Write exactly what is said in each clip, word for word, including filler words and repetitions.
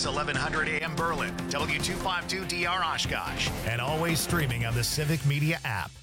S eleven hundred A M Berlin, W two fifty-two D R Oshkosh, and always streaming on the Civic Media app.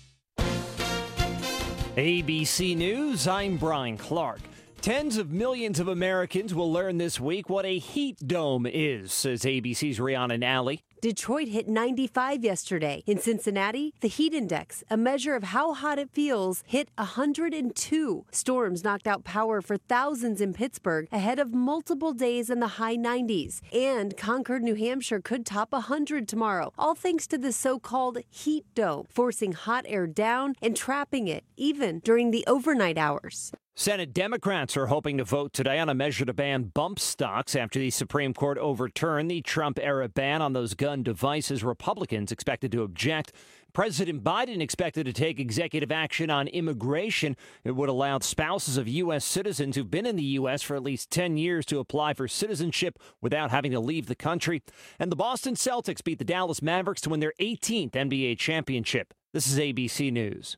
A B C News, I'm Brian Clark. Tens of millions of Americans will learn this week what a heat dome is, says A B C's Rihanna Nally. Detroit hit ninety-five yesterday. In Cincinnati, the heat index, a measure of how hot it feels, hit one hundred two. Storms knocked out power for thousands in Pittsburgh ahead of multiple days in the high nineties. And Concord, New Hampshire could top one hundred tomorrow, all thanks to the so-called heat dome, forcing hot air down and trapping it, even during the overnight hours. Senate Democrats are hoping to vote today on a measure to ban bump stocks after the Supreme Court overturned the Trump-era ban on those gun devices. Republicans expected to object. President Biden expected to take executive action on immigration. It would allow spouses of U S citizens who've been in the U S for at least ten years to apply for citizenship without having to leave the country. And the Boston Celtics beat the Dallas Mavericks to win their eighteenth N B A championship. This is A B C News.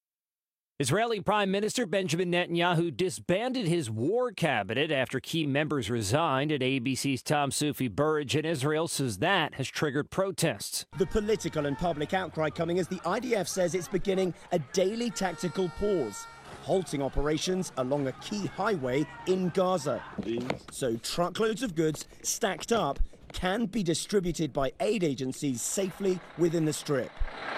Israeli Prime Minister Benjamin Netanyahu disbanded his war cabinet after key members resigned, and A B C's Tom Sufi Burridge in Israel says that has triggered protests. The political and public outcry coming as the I D F says it's beginning a daily tactical pause, halting operations along a key highway in Gaza. So truckloads of goods stacked up can be distributed by aid agencies safely within the Strip.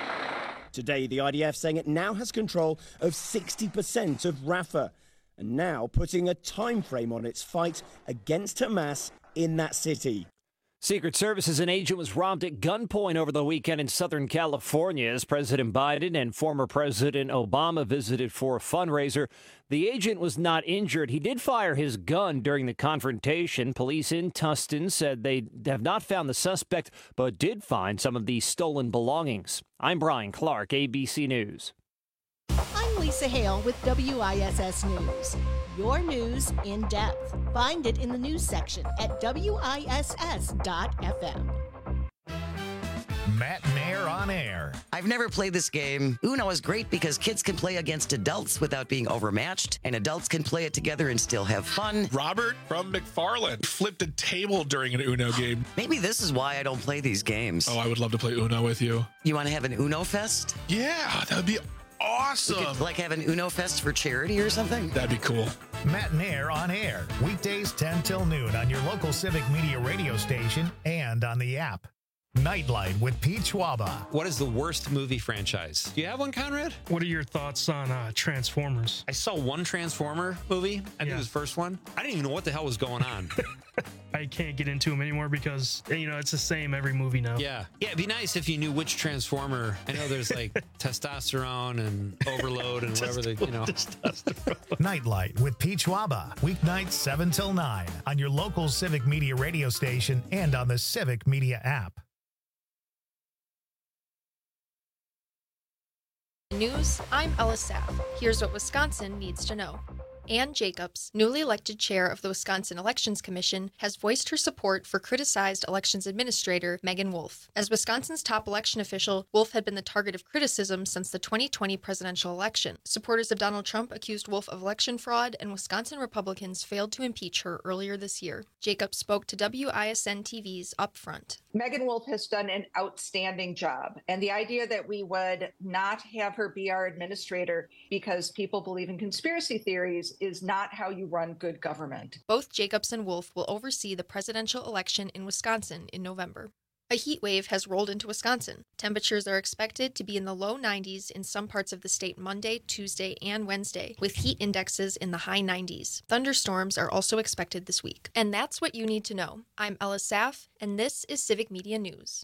Today, the I D F saying it now has control of sixty percent of Rafah, and now putting a time frame on its fight against Hamas in that city. Secret Service's an agent was robbed at gunpoint over the weekend in Southern California as President Biden and former President Obama visited for a fundraiser. The agent was not injured. He did fire his gun during the confrontation. Police in Tustin said they have not found the suspect, but did find some of the stolen belongings. I'm Brian Clark, A B C News. I'm Lisa Hale with W I S S News. Your news in depth. Find it in the news section at W I S S dot F M. Matt and Air on Air. I've never played this game. Uno is great because kids can play against adults without being overmatched, and adults can play it together and still have fun. Robert from McFarland flipped a table during an Uno game. Maybe this is why I don't play these games. Oh, I would love to play Uno with you. You want to have an Uno Fest? Yeah, that would be awesome. We could, like, have an Uno Fest for charity or something? That'd be cool. Matt and Air on Air. Weekdays ten till noon on your local Civic Media radio station and on the app. Nightlight with Pete Schwaba. What is the worst movie franchise? Do you have one, Conrad? What are your thoughts on uh, Transformers? I saw one Transformer movie. I think Yeah. it was the first one. I didn't even know what the hell was going on. I can't get into them anymore because, you know, it's the same every movie now. Yeah. Yeah, it'd be nice if you knew which Transformer. I know there's like testosterone and overload and whatever they, you know. Nightlight with Pete Schwaba. Weeknights seven till nine on your local Civic Media radio station and on the Civic Media app. News, I'm Ella Saff. Here's what Wisconsin needs to know. Ann Jacobs, newly elected chair of the Wisconsin Elections Commission, has voiced her support for criticized elections administrator Megan Wolf. As Wisconsin's top election official, Wolf had been the target of criticism since the twenty twenty presidential election. Supporters of Donald Trump accused Wolf of election fraud, and Wisconsin Republicans failed to impeach her earlier this year. Jacobs spoke to W I S N T V's Upfront. Megan Wolf has done an outstanding job, and the idea that we would not have her be our administrator because people believe in conspiracy theories is not how you run good government. Both Jacobs and Wolf will oversee the presidential election in Wisconsin in November. A heat wave has rolled into Wisconsin. Temperatures are expected to be in the low nineties in some parts of the state Monday, Tuesday, and Wednesday, with heat indexes in the high nineties. Thunderstorms are also expected this week. And that's what you need to know. I'm Ella Saff, and this is Civic Media News.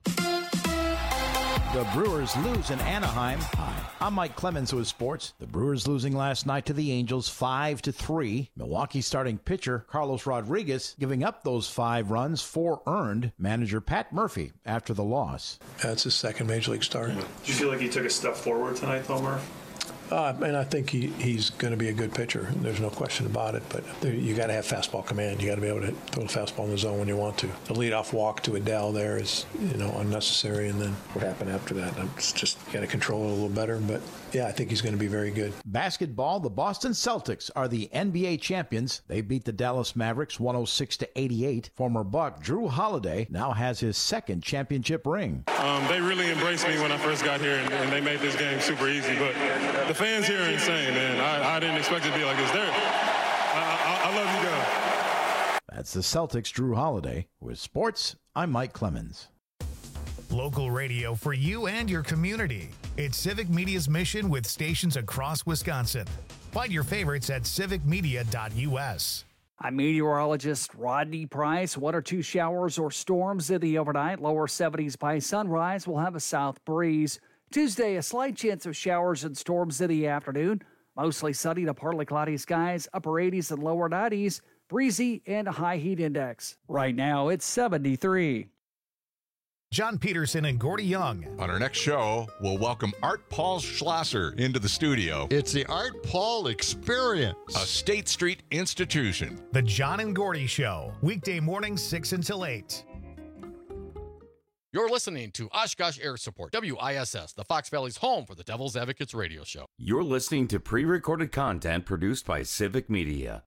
The Brewers lose in Anaheim. Hi, I'm Mike Clemens with sports. The Brewers losing last night to the Angels five to three. Milwaukee starting pitcher Carlos Rodriguez giving up those five runs, four earned. Manager Pat Murphy after the loss. That's his second major league start. Do you feel like he took a step forward tonight, though, Murph? Uh, and I think he, he's going to be a good pitcher. There's no question about it. But there, you got to have fastball command. You got to be able to throw the fastball in the zone when you want to. The leadoff walk to Adele there is, you know, unnecessary. And then what happened after that? It's just got to control it a little better. But yeah, I think he's going to be very good. Basketball, the Boston Celtics are the N B A champions. They beat the Dallas Mavericks one oh six to eighty-eight. Former Buck Drew Holiday now has his second championship ring. Um, they really embraced me when I first got here, and, and they made this game super easy. But the fans here are insane, man. I, I didn't expect it to be like this. They're, I, I, I love you guys. That's the Celtics' Drew Holiday. With sports, I'm Mike Clemens. Local radio for you and your community. It's Civic Media's mission with stations across Wisconsin. Find your favorites at civic media dot u s. I'm meteorologist Rodney Price. One or two showers or storms in the overnight. Lower seventies by sunrise. We'll have a south breeze. Tuesday, a slight chance of showers and storms in the afternoon. Mostly sunny to partly cloudy skies. Upper eighties and lower nineties. Breezy and a high heat index. Right now, it's seventy-three. John Peterson and Gordy Young. On our next show, we'll welcome Art Paul Schlosser into the studio. It's the Art Paul Experience, a State Street institution. The John and Gordy Show, weekday mornings six until eight. You're listening to Oshkosh Air Support, W I S S, the Fox Valley's home for the Devil's Advocates radio show. You're listening to pre-recorded content produced by Civic Media.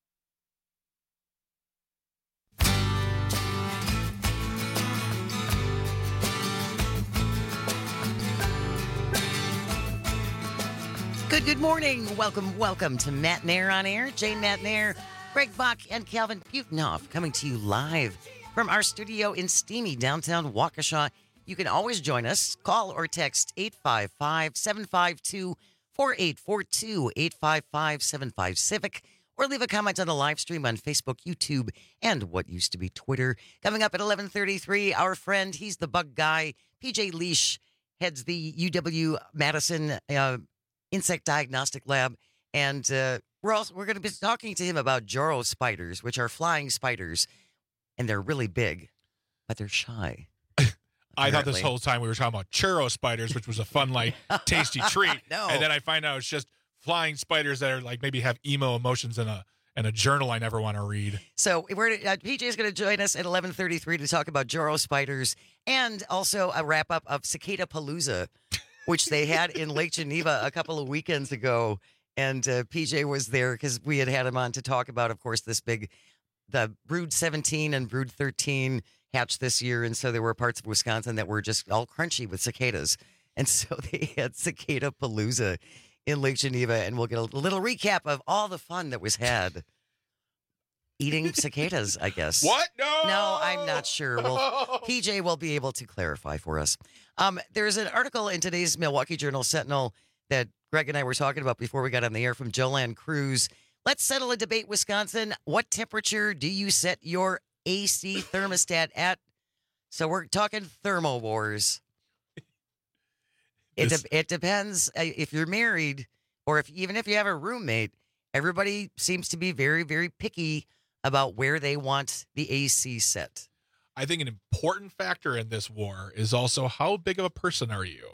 Good, good morning. Welcome, welcome to Matt Nair on Air. Jane Matt Nair, Greg Bach, and Calvin Butenoff coming to you live from our studio in steamy downtown Waukesha. You can always join us. Call or text eight five five, seven five two, four eight four two, eight five five, seven five Civic, or leave a comment on the live stream on Facebook, YouTube, and what used to be Twitter. Coming up at eleven thirty-three, our friend, he's the bug guy, P J Leash, heads the U W Madison uh, Insect Diagnostic Lab, and uh, we're also we're going to be talking to him about Joro spiders, which are flying spiders, and they're really big, but they're shy. I thought this whole time we were talking about churro spiders, which was a fun, like, tasty treat. No. And then I find out it's just flying spiders that are like maybe have emo emotions in a in a journal I never want to read. So we're uh, P J is going to join us at eleven thirty-three to talk about Joro spiders and also a wrap up of Cicada Palooza, which they had in Lake Geneva a couple of weekends ago. And uh, P J was there because we had had him on to talk about, of course, this big, the Brood seventeen and Brood thirteen hatched this year. And so there were parts of Wisconsin that were just all crunchy with cicadas. And so they had Cicada Palooza in Lake Geneva. And we'll get a little recap of all the fun that was had eating cicadas, I guess. What? No. No, I'm not sure. Well, P J will be able to clarify for us. Um, there's an article in today's Milwaukee Journal Sentinel that Greg and I were talking about before we got on the air from Joanne Cruz. Let's settle a debate, Wisconsin. What temperature do you set your A C thermostat at? So we're talking thermo wars. It, de- it depends if you're married or if even if you have a roommate. Everybody seems to be very, very picky about where they want the A C set. I think an important factor in this war is also how big of a person are you?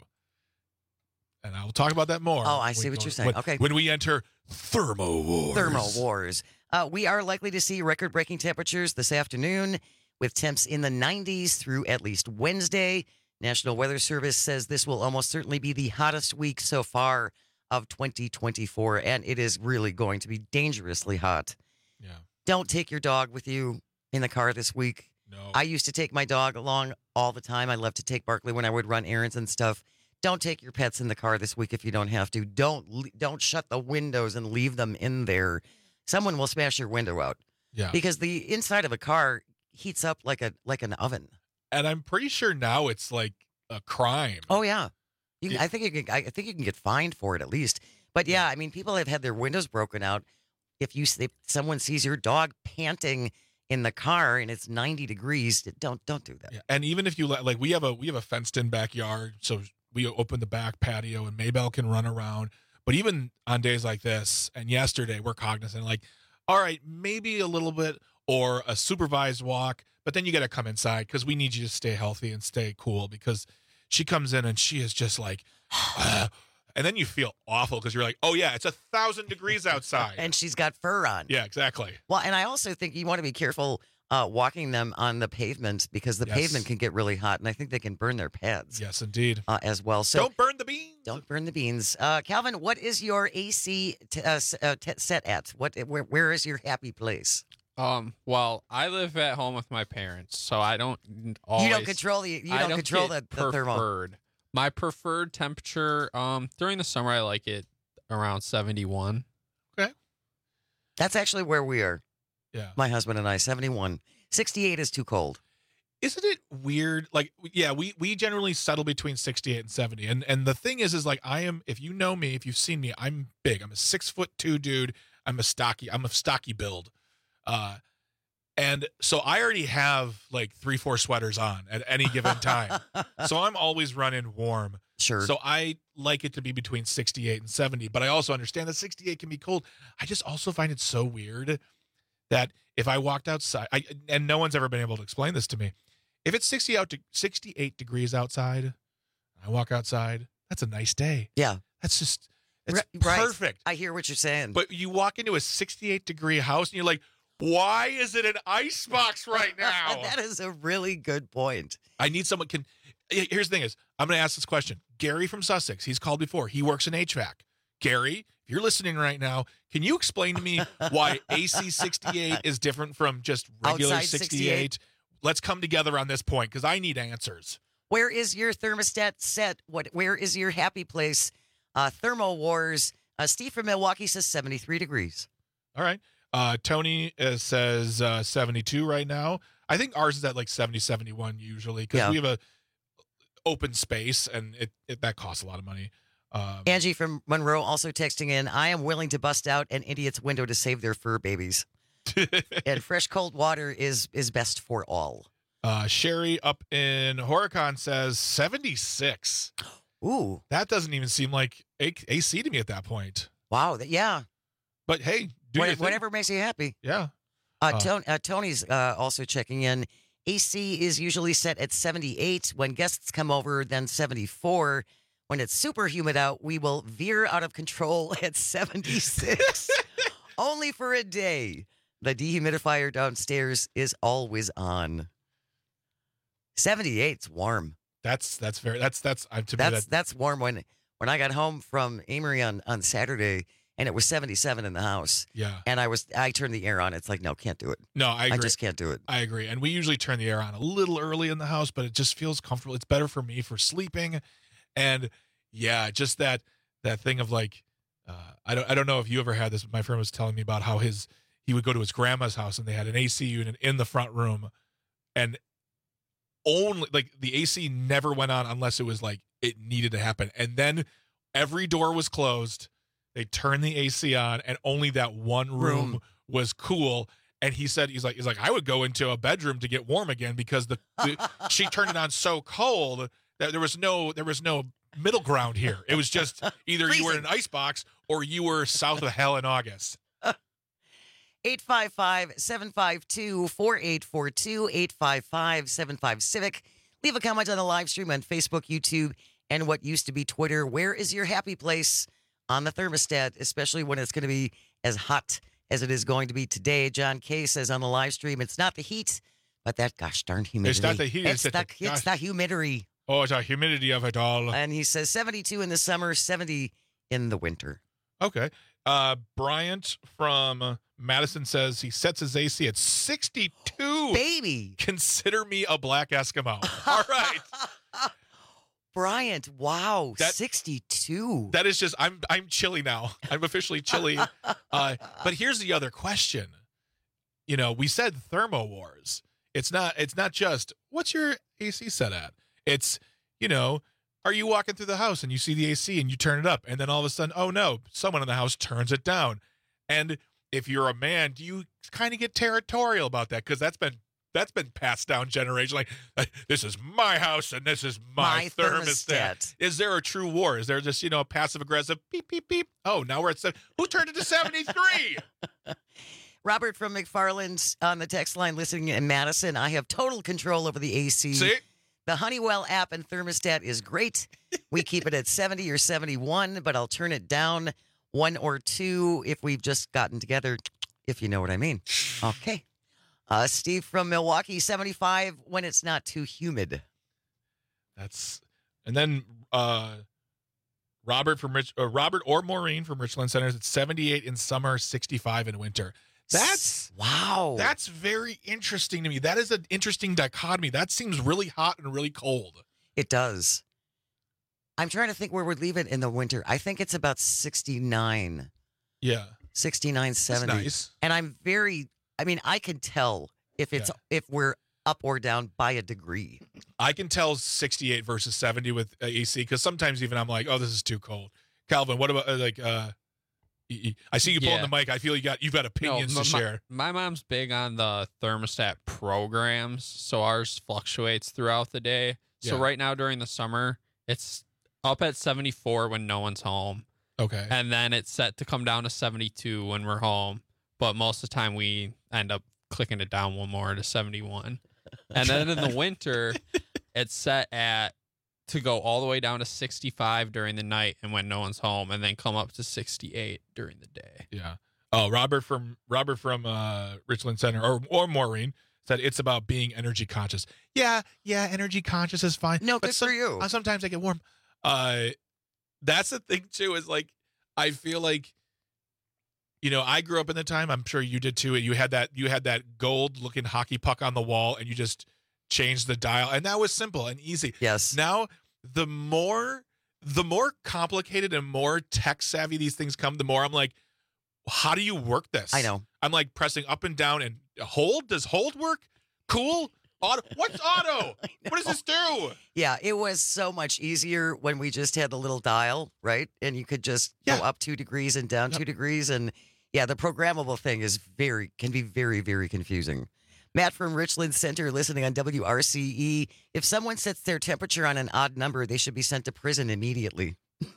And I'll talk about that more. Oh, I see what go, you're saying. When, okay. When we enter thermo wars. Thermo wars. Uh, we are likely to see record-breaking temperatures this afternoon with temps in the nineties through at least Wednesday. National Weather Service says this will almost certainly be the hottest week so far of twenty twenty-four, and it is really going to be dangerously hot. Yeah. Don't take your dog with you in the car this week. No. I used to take my dog along all the time. I love to take Barkley when I would run errands and stuff. Don't take your pets in the car this week if you don't have to. Don't don't shut the windows and leave them in there. Someone will smash your window out. Yeah. Because the inside of a car heats up like a like an oven. And I'm pretty sure now it's like a crime. Oh yeah. You can, I think you can I think you can get fined for it at least. But yeah, I mean people have had their windows broken out. If you if someone sees your dog panting in the car and it's ninety degrees, don't don't do that. Yeah. And even if you let, like we have a we have a fenced in backyard, so we open the back patio and Maybelle can run around. But even on days like this and yesterday, we're cognizant like, all right, maybe a little bit or a supervised walk, but then you got to come inside because we need you to stay healthy and stay cool because she comes in and she is just like, uh, And then you feel awful because you're like, oh, yeah, it's a thousand degrees outside. And she's got fur on. Yeah, exactly. Well, and I also think you want to be careful uh, walking them on the pavement because the Yes. pavement can get really hot, and I think they can burn their pads. Yes, indeed. Uh, as well. So don't burn the beans. Don't burn the beans. Uh, Calvin, what is your A C t- uh, s- uh, t- set at? What? Where, where is your happy place? Um. Well, I live at home with my parents, so I don't always. You don't control the. You I don't, don't control get the, the thermal. preferred. My preferred temperature. Um. During the summer, I like it around seventy-one. Okay. That's actually where we are. Yeah. My husband and I, seventy-one. sixty-eight is too cold. Isn't it weird? Like, yeah, we we generally settle between sixty-eight and seventy. And and the thing is, is like I am. If you know me, if you've seen me, I'm big. I'm a six foot two dude. I'm a stocky. I'm a stocky build. Uh, and so I already have like three, four sweaters on at any given time. So I'm always running warm. Sure. So I like it to be between sixty-eight and seventy, but I also understand that sixty-eight can be cold. I just also find it so weird that if I walked outside, I, and no one's ever been able to explain this to me. If it's sixty out to sixty-eight degrees outside, I walk outside, that's a nice day. Yeah. That's just, it's Right. perfect. I hear what you're saying. But you walk into a sixty-eight degree house and you're like, why is it an ice box right now? That is a really good point. I need someone can. Here's the thing is, I'm going to ask this question. Gary from Sussex, he's called before. He works in H V A C. Gary, if you're listening right now, can you explain to me why A C sixty-eight is different from just regular Outside sixty-eight? Let's come together on this point because I need answers. Where is your thermostat set? What? Where is your happy place? Uh, Thermo Wars. Uh, Steve from Milwaukee says seventy-three degrees. All right. Uh, Tony uh, says uh, seventy-two right now. I think ours is at like seventy, seventy-one usually because Yeah. we have a open space and it, it that costs a lot of money. Um, Angie from Monroe also texting in, I am willing to bust out an idiot's window to save their fur babies. And fresh cold water is is best for all. Uh, Sherry up in Horicon says seventy-six. Ooh. That doesn't even seem like A- AC to me at that point. Wow. That, yeah. But hey, do What- your thing. whatever makes you happy. Yeah. Uh, Uh, Tony, uh, Tony's uh, also checking in. A C is usually set at seventy-eight. When guests come over, then seventy-four. When it's super humid out, we will veer out of control at seventy-six. Only for a day. The dehumidifier downstairs is always on. seventy-eight's warm. That's that's very that's that's uh, to me That's that that's warm. When when I got home from Amory on, on Saturday and it was seventy-seven in the house. Yeah. And I was I turned the air on. It's like, no, can't do it. No, I agree. I just can't do it. I agree. And we usually turn the air on a little early in the house, but it just feels comfortable. It's better for me for sleeping. And yeah, just that that thing of like uh, I don't I don't know if you ever had this, but my friend was telling me about how his he would go to his grandma's house and they had an A C unit in the front room and only like the A C never went on unless it was like it needed to happen. And then every door was closed. They turned the A C on and only that one room, Room. was cool. And he said, he's like, he's like, I would go into a bedroom to get warm again because the, the she turned it on so cold that there was no, there was no middle ground here. It was just either you were in an ice box or you were south of hell in August. eight five five, seven five two, four eight four two, eight five five, seven five Civic. Leave a comment on the live stream on Facebook, YouTube, and what used to be Twitter. Where is your happy place on the thermostat, especially when it's going to be as hot as it is going to be today? John K says on the live stream, it's not the heat, but that gosh darn humidity. It's not the heat. It's, It's the, the- it's the humidity. Oh, it's a humidity of it all. And he says seventy-two in the summer, seventy in the winter. Okay. Uh, Bryant from Madison says he sets his A C at sixty-two. Baby. Consider me a black Eskimo. All right. Bryant, wow, That- sixty-two. That is just, I'm I'm chilly now. I'm officially chilly. Uh, but here's the other question. You know, we said Thermo Wars. It's not, it's not just, what's your A C set at? It's, you know, are you walking through the house and you see the A C and you turn it up and then all of a sudden, oh no, someone in the house turns it down. And if you're a man, do you kind of get territorial about that? Because that's been that's been passed down generation. Like, uh, this is my house and this is my, My thermostat. thermostat. Is there a true war? Is there just, you know, passive aggressive beep beep beep? Oh, now we're at seven. Who turned it to seventy-three? Robert from McFarland on the text line listening in Madison. I have total control over the A C. See? The Honeywell app and thermostat is great. We keep it at seventy or seventy-one, but I'll turn it down one or two if we've just gotten together, if you know what I mean. Okay. Uh, Steve from Milwaukee, seventy-five when it's not too humid. That's and then uh, Robert from Rich, uh, Robert or Maureen from Richland Centers. It's seventy-eight in summer, sixty-five in winter. That's wow. That's very interesting to me. That is an interesting dichotomy. That seems really hot and really cold. It does. I'm trying to think where we'd leave it in the winter. I think it's about sixty-nine. Yeah. sixty-nine, seventy. That's nice. And I'm very, I mean, I can tell if it's Yeah. if we're up or down by a degree. I can tell sixty-eight versus seventy with uh, A C because sometimes even I'm like, oh, this is too cold. Calvin, what about uh, like? uh I see you pulling Yeah. the mic. I feel you got you've got opinions No, to my, share. My mom's big on the thermostat programs, so ours fluctuates throughout the day. So Yeah. right now during the summer, it's up at seventy-four when no one's home. Okay. And then it's set to come down to seventy-two when we're home. But most of the time we end up clicking it down one more to seventy-one. And then in the winter, it's set at to go all the way down to sixty-five during the night and when no one's home, and then come up to sixty-eight during the day. Yeah. Oh, Robert from Robert from uh, Richland Center or or Maureen said it's about being energy conscious. Yeah, yeah, energy conscious is fine. No, but good some- for you. uh, Sometimes I get warm. Uh, that's the thing too. Is like I feel like, you know, I grew up in the time. I'm sure you did too. You had that you had that gold looking hockey puck on the wall, and you just changed the dial, and that was simple and easy. Yes. Now the more the more complicated and more tech savvy these things come, the more I'm like, how do you work this? I know. I'm like pressing up and down and hold. Does hold work? Cool. Auto. What's auto? What does this do? Yeah, it was so much easier when we just had the little dial, right? And you could just Yeah. go up two degrees and down two degrees. And yeah, the programmable thing is very, can be very, very confusing. Matt from Richland Center listening on W R C E. If someone sets their temperature on an odd number, they should be sent to prison immediately.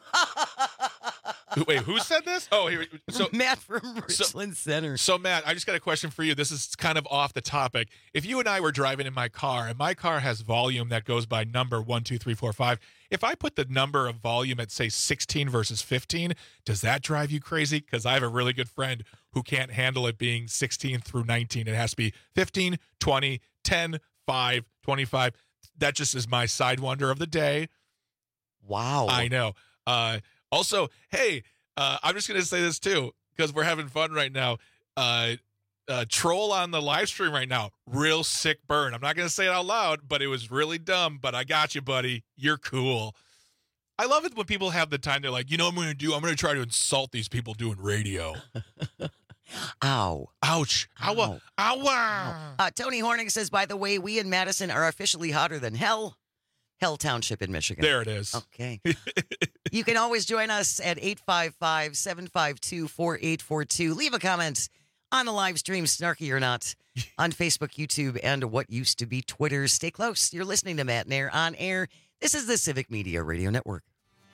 Wait, who said this? Oh, here. So Matt from Richland Center. So Matt, I just got a question for you. This is kind of off the topic. If you and I were driving in my car, and my car has volume that goes by number one, two, three, four, five. If I put the number of volume at say sixteen versus fifteen, does that drive you crazy? Because I have a really good friend who can't handle it being sixteen through nineteen. It has to be fifteen, twenty, ten, five, twenty-five. That just is my side wonder of the day. Wow. I know. Uh, also, hey, uh, I'm just going to say this too, because we're having fun right now. Uh, uh, troll on the live stream right now. Real sick burn. I'm not going to say it out loud, but it was really dumb, but I got you, buddy. You're cool. I love it when people have the time. They're like, you know what I'm going to do? I'm going to try to insult these people doing radio. Ow. Ouch. Ow. Ow. Ow. Uh, Tony Horning says, by the way, we in Madison are officially hotter than hell. Hell Township in Michigan. There it is. Okay. You can always join us at eight five five, seven five two, four eight four two. Leave a comment on the live stream, snarky or not, on Facebook, YouTube, and what used to be Twitter. Stay close. You're listening to Matt Nair on air. This is the Civic Media Radio Network.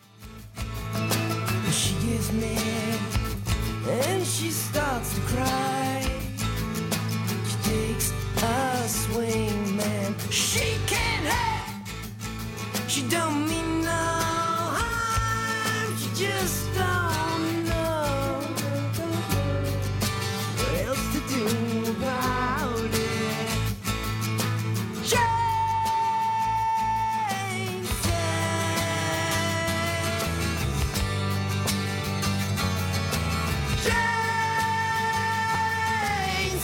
She gives me and she starts to cry. She takes a swing, man. She can't help. She don't mean no harm. She just don't know what else to do about it. Jane says, Jane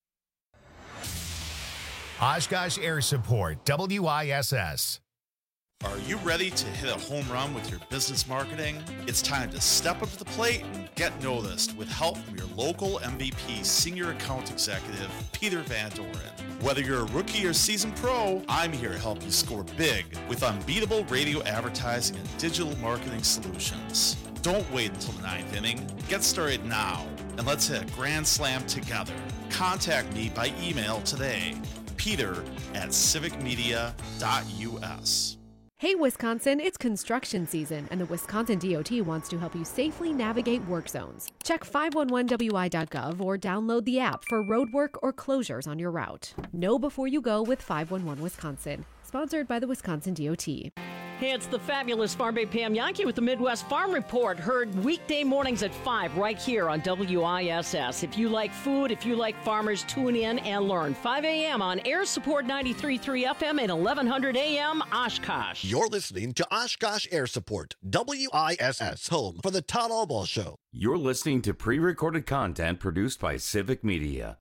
Oshkosh Air Support, W I S S. Are you ready to hit a home run with your business marketing? It's time to step up to the plate and get noticed with help from your local M V P Senior Account Executive, Peter Van Doren. Whether you're a rookie or seasoned pro, I'm here to help you score big with unbeatable radio advertising and digital marketing solutions. Don't wait until the ninth inning. Get started now, and let's hit a grand slam together. Contact me by email today, peter at civic media dot u s. Hey Wisconsin, it's construction season, and the Wisconsin D O T wants to help you safely navigate work zones. Check five one one W I dot gov or download the app for road work or closures on your route. Know before you go with five one one Wisconsin, sponsored by the Wisconsin D O T. Hey, it's the fabulous Farm Babe Pam Yankee with the Midwest Farm Report, heard weekday mornings at five right here on W I S S. If you like food, if you like farmers, tune in and learn. five a.m. on Air Support ninety-three point three F M and eleven hundred A M Oshkosh. You're listening to Oshkosh Air Support, W I S S, home for the Todd Albaugh Show. You're listening to pre-recorded content produced by Civic Media.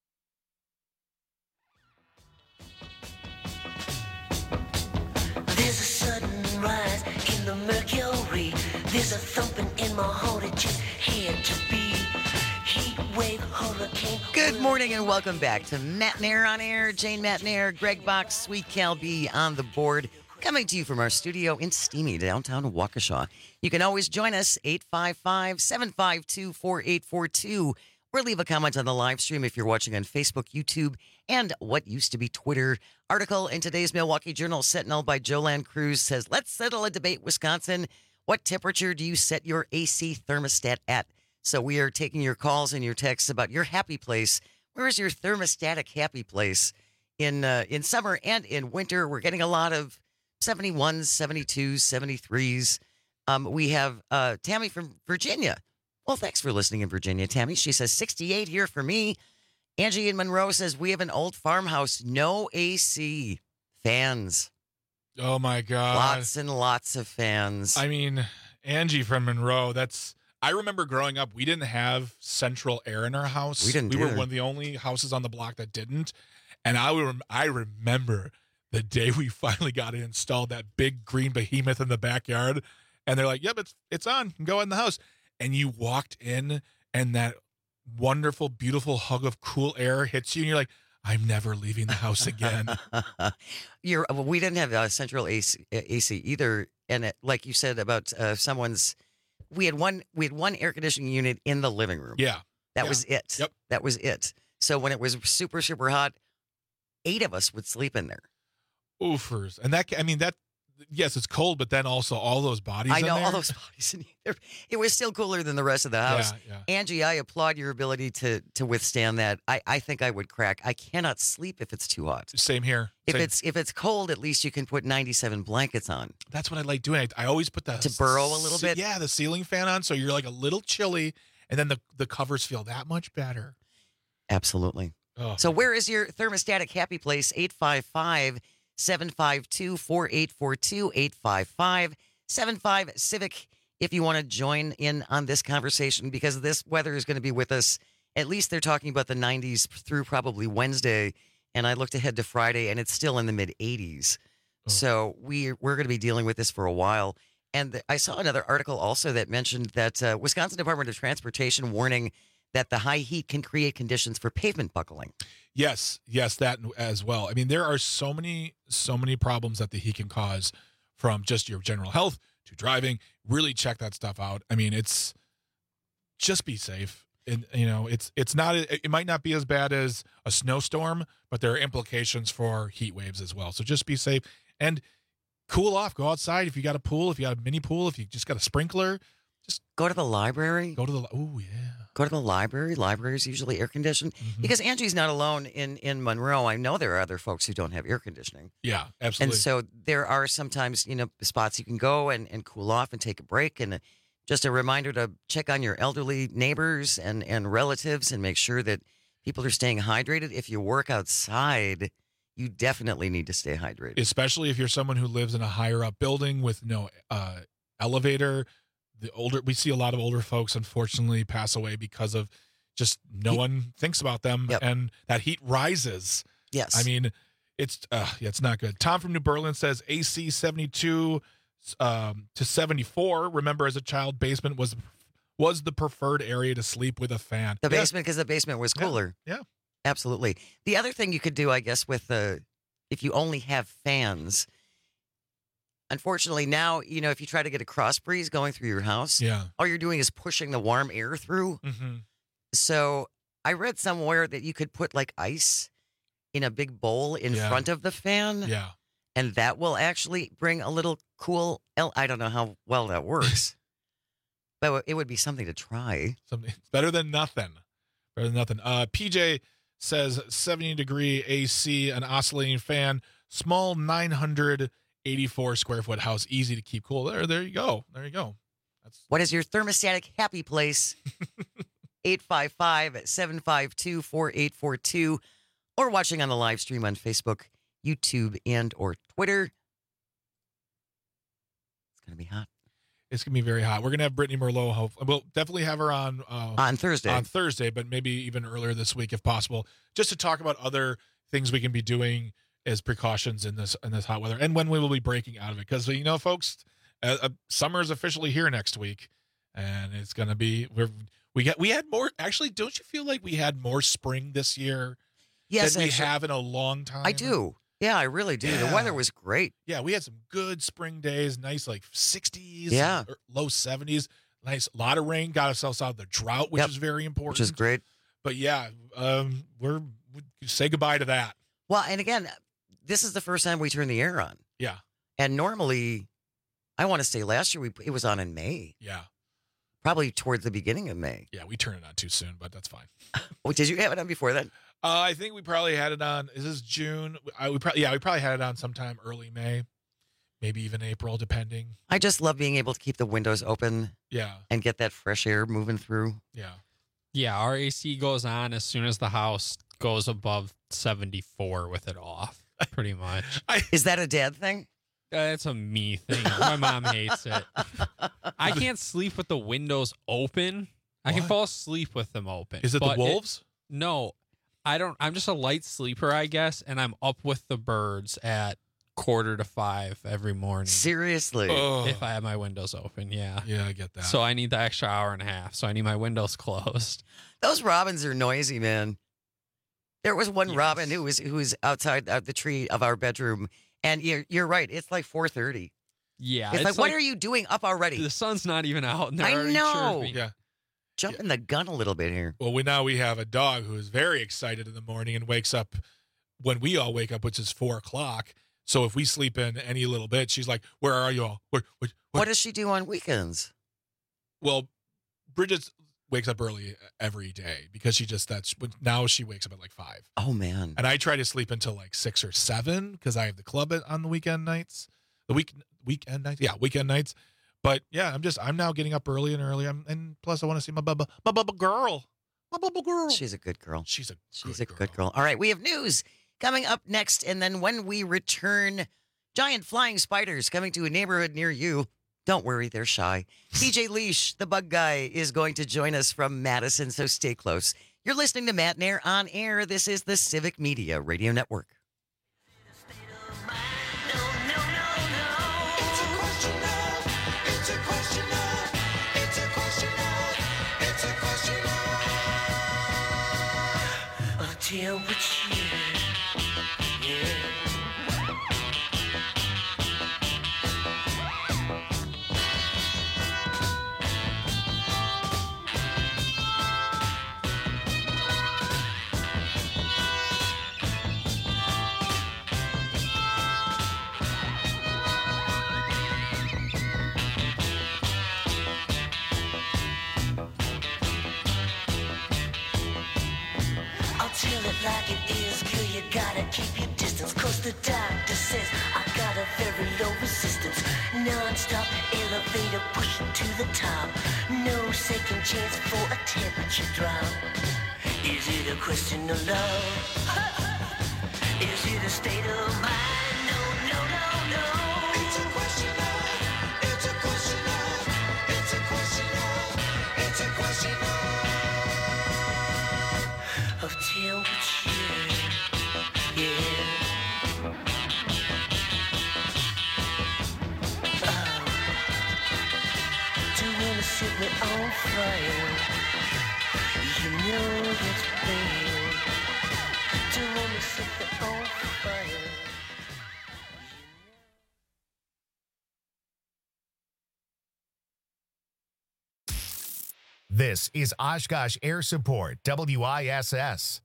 There's a sudden rise in the mercury. There's a thumping in my heart. It just had to be. Heat wave, hurricane. Good morning and welcome back to Matt Nair on Air. Jane Matt Nair, Greg Box, Sweet Cal B on the board. Coming to you from our studio in steamy downtown Waukesha. You can always join us, eight five five, seven five two, four eight four two. Or leave a comment on the live stream if you're watching on Facebook, YouTube, and what used to be Twitter. Article in today's Milwaukee Journal Sentinel by Joanne Cruz says, let's settle a debate, Wisconsin. What temperature do you set your A C thermostat at? So we are taking your calls and your texts about your happy place. Where is your thermostatic happy place in uh, in summer and in winter? We're getting a lot of seventy-ones, seventy-twos, seventy-threes. Um, we have uh, Tammy from Virginia. Well, thanks for listening in Virginia, Tammy. She says sixty-eight here for me. Angie in Monroe says we have an old farmhouse, no A C, fans. Oh my God. Lots and lots of fans. I mean, Angie from Monroe, that's, I remember growing up, we didn't have central air in our house. We didn't We were either. one of the only houses on the block that didn't. And I, rem- I remember the day we finally got it installed, that big green behemoth in the backyard. And they're like, yep, it's it's on. Go in the house. And you walked in and that wonderful, beautiful hug of cool air hits you. And you're like, I'm never leaving the house again. You're, well, we didn't have a central A C, A C either. And it, like you said about uh, someone's, we had one we had one air conditioning unit in the living room. Yeah. That Yeah. was it. Yep. That was it. So when it was super, super hot, eight of us would sleep in there. Oofers. And that, I mean, that, yes, it's cold, but then also all those bodies I in know, there. all those bodies in there. It was still cooler than the rest of the house. Yeah, Angie, I applaud your ability to to withstand that. I, I think I would crack. I cannot sleep if it's too hot. Same here. If Same. it's if it's cold, at least you can put ninety-seven blankets on. That's what I like doing. I, I always put the To burrow a little ce- bit? Yeah, the ceiling fan on, so you're like a little chilly, and then the the covers feel that much better. Absolutely. Oh. So where is your thermostatic happy place? eight five five, seven five two, four eight four two, eight five five, seven five Civic if you want to join in on this conversation, because this weather is going to be with us. At least they're talking about the nineties through probably Wednesday, and I looked ahead to Friday, and it's still in the mid eighties. Oh. So we, we're going to be dealing with this for a while. And th- I saw another article also that mentioned that uh, Wisconsin Department of Transportation warning that the high heat can create conditions for pavement buckling. Yes, yes, that as well. I mean, there are so many, so many problems that the heat can cause, from just your general health to driving. Really check that stuff out. I mean, it's just be safe. And you know, it's it's not. It might not be as bad as a snowstorm, but there are implications for heat waves as well. So just be safe and cool off. Go outside if you got a pool, if you got a mini pool, if you just got a sprinkler. Just go to the library. Go to the. Oh yeah. Go to the library. Library is usually air conditioned, Mm-hmm. because Angie's not alone in, in Monroe. I know there are other folks who don't have air conditioning. Yeah, absolutely. And so there are sometimes, you know, spots you can go and, and cool off and take a break. And just a reminder to check on your elderly neighbors and, and relatives and make sure that people are staying hydrated. If you work outside, you definitely need to stay hydrated. Especially if you're someone who lives in a higher up building with no uh, elevator. The older we see a lot of older folks, unfortunately, pass away because of just no Heat. one thinks about them, Yep. and that heat rises. Yes. I mean, It's uh, yeah, it's not good. Tom from New Berlin says A C seventy-two um, to seventy-four. Remember, as a child, basement was was the preferred area to sleep with a fan. The Yeah. basement, because the basement was cooler. Yeah. Absolutely. The other thing you could do, I guess, with the, if you only have fans, unfortunately now, you know, if you try to get a cross breeze going through your house, Yeah. all you're doing is pushing the warm air through. Mm-hmm. So I read somewhere that you could put like ice in a big bowl in Yeah. front of the fan. Yeah. And that will actually bring a little cool, el- I don't know how well that works, but it would be something to try. Something it's better than nothing. Better than nothing. Uh, P J says seventy degree A C, an oscillating fan, small nine hundred eighty-four square foot house, easy to keep cool. There, there you go. There you go. That's What is your thermostatic happy place? eight five five, seven five two, four eight four two, or watching on the live stream on Facebook, YouTube, and or Twitter. It's going to be hot. It's gonna be very hot. We're gonna have Brittany Merlot. Hope we'll definitely have her on uh, On Thursday. On Thursday, but maybe even earlier this week if possible, just to talk about other things we can be doing as precautions in this in this hot weather, and when we will be breaking out of it. Because you know, folks, uh, uh, summer is officially here next week, and it's gonna be we're we got we had more. Actually, don't you feel like we had more spring this year Yes, than we actually- have in a long time? I do. Yeah, I really do. The Yeah. weather was great. Yeah, we had some good spring days, nice like sixties, Yeah. or low seventies. Nice, a lot of rain got ourselves out of the drought, which Yep. is very important. Which is great. But yeah, um, we're we say goodbye to that. Well, and again, this is the first time we turn the air on. Yeah, And normally, I want to say last year we it was on in May, yeah, probably towards the beginning of May. yeah. We turned it on too soon, but that's fine. Oh, did you have it on before then? Uh, I think we probably had it on. Is this June? I we probably yeah, we probably had it on sometime early May, maybe even April, depending. I just love being able to keep the windows open Yeah, and get that fresh air moving through. yeah. Yeah, our A C goes on as soon as the house goes above seventy-four with it off, pretty much. Is that a dad thing? Uh, it's a me thing. My mom hates it. I can't sleep with the windows open. I can What? fall asleep with them open. Is it the but wolves? no, I don't. I'm just a light sleeper, I guess, and I'm up with the birds at quarter to five every morning. Seriously? Ugh. If I have my windows open, yeah. Yeah, I get that. So I need the extra hour and a half. So I need my windows closed. Those robins are noisy, man. There was one Yes. robin who was who was outside of the tree of our bedroom, and you're you're right. It's like four thirty. Yeah, It's, like, what are you doing up already? The sun's not even out, and they're I already know. chirping. yeah. Jumping the gun a little bit here. Well, we now we have a dog who is very excited in the morning and wakes up when we all wake up, which is four o'clock. So if we sleep in any little bit, she's like, "Where are you all? Where, where, What does she do on weekends? Well, Bridget wakes up early every day because she just that's now she wakes up at like five. Oh man! And I try to sleep until like six or seven because I have the club at, on the weekend nights, the week weekend nights, yeah, weekend nights. But yeah, I'm just I'm now getting up early and early. I'm, and plus I want to see my bubba my bubba girl, my bubba girl. She's a good girl. She's a She's good a good girl. All right, we have news coming up next, and then when we return, giant flying spiders coming to a neighborhood near you. Don't worry, they're shy. T J Leash, the bug guy, is going to join us from Madison, so stay close. You're listening to Matt Nair on air. This is the Civic Media Radio Network. Tell which year, yeah. I'll tell it like it is, girl, you gotta keep your distance. Cause the doctor says I got a very low resistance. Non-stop elevator pushing to the top. No second chance for a temperature drop. Is it a question of love? Is it a state of mind? No, no, no, no. It's a question of, it's a question of, it's a question of, it's a question of. Of tell which year, yeah. set me on fire. You know it's bad to want me set me on fire. This is Oshkosh Air Support, W I S S.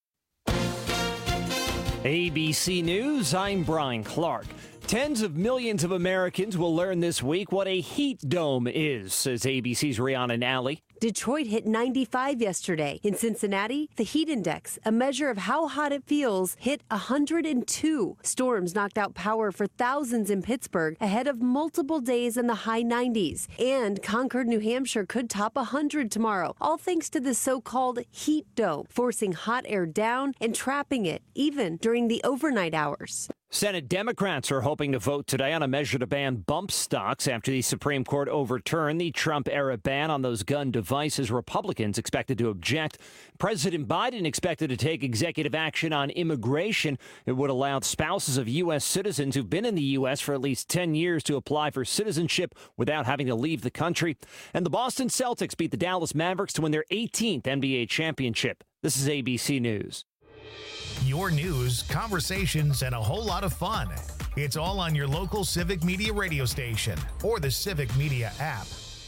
A B C News, I'm Brian Clark. Tens of millions of Americans will learn this week what a heat dome is, says A B C's Rihanna Nally. Detroit hit ninety-five yesterday. In Cincinnati, the heat index, a measure of how hot it feels, hit one hundred two. Storms knocked out power for thousands in Pittsburgh ahead of multiple days in the high nineties. And Concord, New Hampshire could top one hundred tomorrow, all thanks to the so-called heat dome, forcing hot air down and trapping it, even during the overnight hours. Senate Democrats are hoping to vote today on a measure to ban bump stocks after the Supreme Court overturned the Trump-era ban on those gun devices. Republicans expected to object. President Biden expected to take executive action on immigration. It would allow spouses of U S citizens who've been in the U S for at least ten years to apply for citizenship without having to leave the country. And the Boston Celtics beat the Dallas Mavericks to win their eighteenth N B A championship. This is A B C News. Your news, conversations, and a whole lot of fun. It's all on your local Civic Media radio station or the Civic Media app.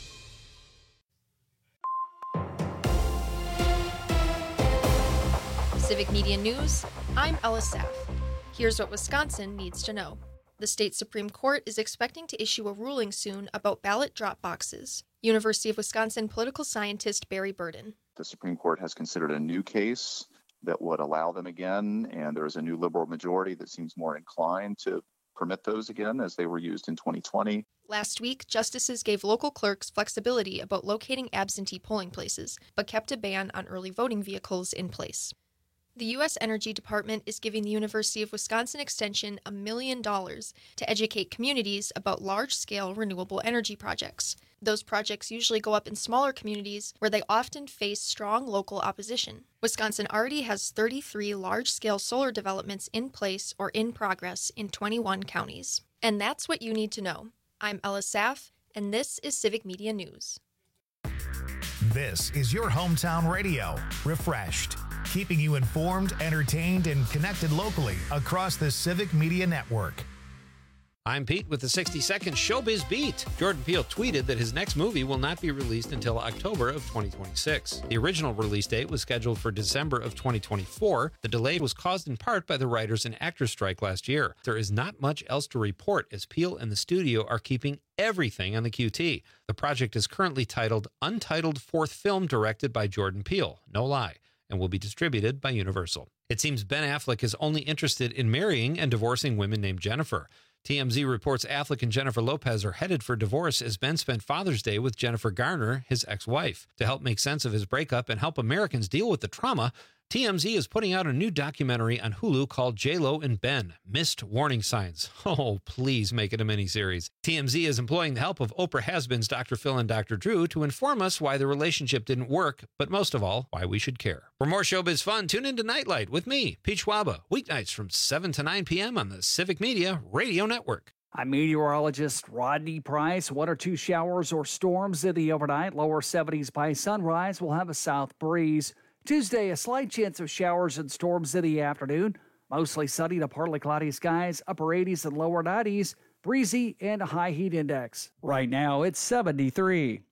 Civic Media News, I'm Ella Saff. Here's what Wisconsin needs to know. The state Supreme Court is expecting to issue a ruling soon about ballot drop boxes. University of Wisconsin political scientist Barry Burden. The Supreme Court has considered a new case that would allow them again, and there is a new liberal majority that seems more inclined to permit those again as they were used in twenty twenty. Last week, justices gave local clerks flexibility about locating absentee polling places, but kept a ban on early voting vehicles in place. The U S Energy Department is giving the University of Wisconsin Extension a million dollars to educate communities about large-scale renewable energy projects. Those projects usually go up in smaller communities where they often face strong local opposition. Wisconsin already has thirty-three large-scale solar developments in place or in progress in twenty-one counties. And that's what you need to know. I'm Ella Saff, and this is Civic Media News. This is your hometown radio, refreshed, keeping you informed, entertained, and connected locally across the Civic Media Network. I'm Pete with the sixty second Showbiz Beat. Jordan Peele tweeted that his next movie will not be released until October of twenty twenty-six. The original release date was scheduled for December of twenty twenty-four. The delay was caused in part by the writers and actors strike last year. There is not much else to report as Peele and the studio are keeping everything on the Q T. The project is currently titled Untitled Fourth Film Directed by Jordan Peele, no lie, and will be distributed by Universal. It seems Ben Affleck is only interested in marrying and divorcing women named Jennifer. T M Z reports Affleck and Jennifer Lopez are headed for divorce as Ben spent Father's Day with Jennifer Garner, his ex-wife. To help make sense of his breakup and help Americans deal with the trauma, T M Z is putting out a new documentary on Hulu called J-Lo and Ben, Missed Warning Signs. Oh, please make it a miniseries. T M Z is employing the help of Oprah has-beens Doctor Phil and Doctor Drew to inform us why the relationship didn't work, but most of all, why we should care. For more showbiz fun, tune into Nightlight with me, Pete Schwaba, weeknights from seven to nine p.m. on the Civic Media Radio Network. I'm meteorologist Rodney Price. One or two showers or storms in the overnight. Lower seventies by sunrise. We'll have a south breeze. Tuesday, a slight chance of showers and storms in the afternoon. Mostly sunny to partly cloudy skies, upper eighties and lower nineties, breezy and a high heat index. Right now, it's seventy-three.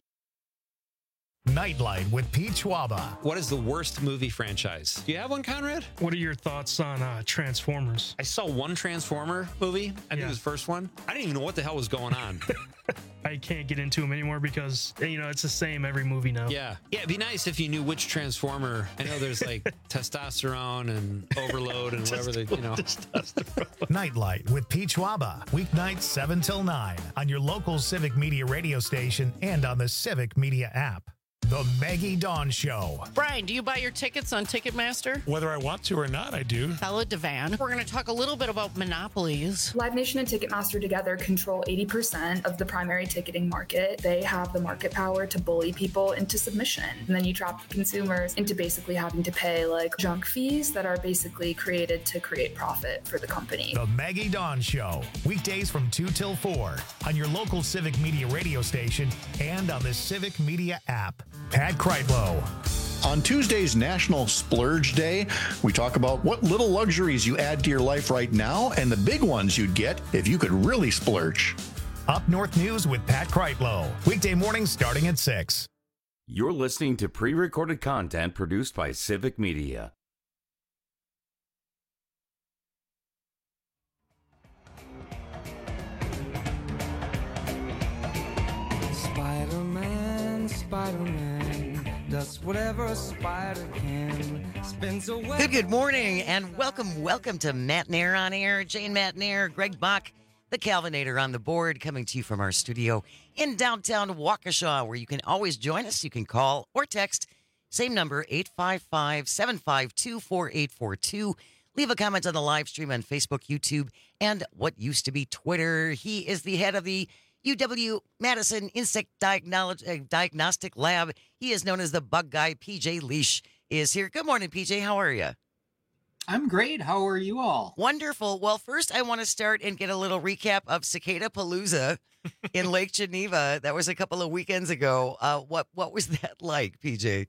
Nightlight with Pete Schwaba. What is the worst movie franchise? Do you have one, Conrad? What are your thoughts on uh, Transformers? I saw one Transformer movie. I think Yeah. it was the first one. I didn't even know what the hell was going on. I can't get into them anymore because, you know, it's the same every movie now. Yeah. Yeah, it'd be nice if you knew which Transformer. I know there's like testosterone and overload and whatever they, you know. Nightlight with Pete Schwaba. Weeknights seven till nine on your local Civic Media radio station and on the Civic Media app. The Maggie Dawn Show. Brian, do you buy your tickets on Ticketmaster? Whether I want to or not, I do. Hello, Devan. We're going to talk a little bit about monopolies. Live Nation and Ticketmaster together control eighty percent of the primary ticketing market. They have the market power to bully people into submission. And then you trap consumers into basically having to pay like junk fees that are basically created to create profit for the company. The Maggie Dawn Show. Weekdays from two till four on your local Civic Media radio station and on the Civic Media app. Pat Kreitlow. On Tuesday's National Splurge Day, we talk about what little luxuries you add to your life right now and the big ones you'd get if you could really splurge. Up North News with Pat Kreitlow. Weekday mornings starting at six. You're listening to pre-recorded content produced by Civic Media. Spider-Man, Spider-Man, does whatever a spider can. Spins away. Good, good morning, and welcome, welcome to Matt Nair on Air. Jane Matt Nair, Greg Bach, the Calvinator on the board, coming to you from our studio in downtown Waukesha, where you can always join us. You can call or text, same number, eight five five, seven five two, four eight four two. Leave a comment on the live stream on Facebook, YouTube, and what used to be Twitter. He is the head of the U W-Madison Insect Diagno- Diagnostic Lab. He is known as the Bug Guy. P J Leash is here. Good morning, P J. How are you? I'm great. How are you all? Wonderful. Well, first, I want to start and get a little recap of Cicada Palooza in Lake Geneva. That was a couple of weekends ago. Uh, what what was that like, P J?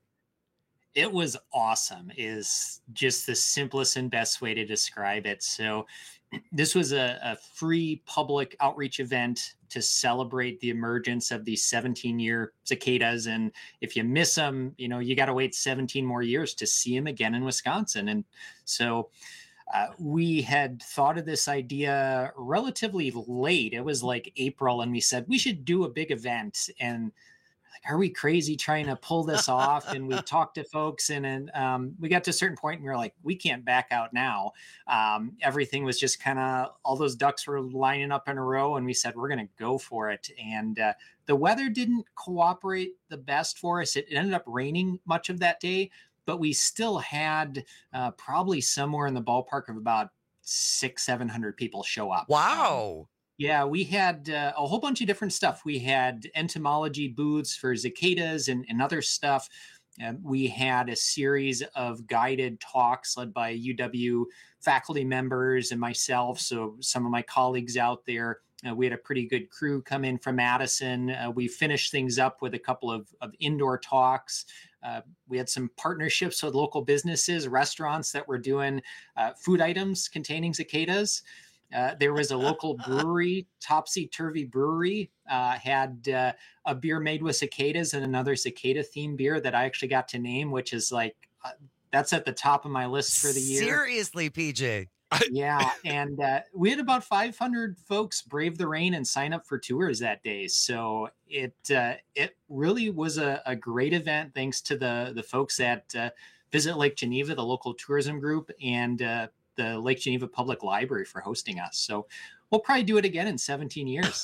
It was awesome, is just the simplest and best way to describe it. So this was a, a free public outreach event to celebrate the emergence of these seventeen-year cicadas. And if you miss them, you know, you got to wait seventeen more years to see them again in Wisconsin. And so uh, we had thought of this idea relatively late. It was like April, and we said, we should do a big event. And are we crazy trying to pull this off? And we talked to folks, and, and um, we got to a certain point and we were like, we can't back out now. Um, everything was just kind of, all those ducks were lining up in a row, and we said, we're going to go for it. And uh, the weather didn't cooperate the best for us. It, it ended up raining much of that day, but we still had uh, probably somewhere in the ballpark of about six, seven hundred people show up. Wow. Um, Yeah, we had uh, a whole bunch of different stuff. We had entomology booths for cicadas and, and other stuff. Um, we had a series of guided talks led by U W faculty members and myself. So some of my colleagues out there, uh, we had a pretty good crew come in from Madison. Uh, we finished things up with a couple of, of indoor talks. Uh, we had some partnerships with local businesses, restaurants that were doing uh, food items containing cicadas. Uh, there was a local brewery, Topsy Turvy Brewery, uh, had uh, a beer made with cicadas and another cicada themed beer that I actually got to name, which is like, uh, that's at the top of my list for the year. Seriously, P J. Yeah. And uh, we had about five hundred folks brave the rain and sign up for tours that day. So it uh, it really was a, a great event, thanks to the, the folks at uh, Visit Lake Geneva, the local tourism group, and uh, the Lake Geneva Public Library for hosting us. So we'll probably do it again in seventeen years.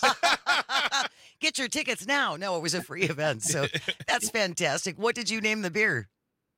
Get your tickets now. No, it was a free event. So that's fantastic. What did you name the beer?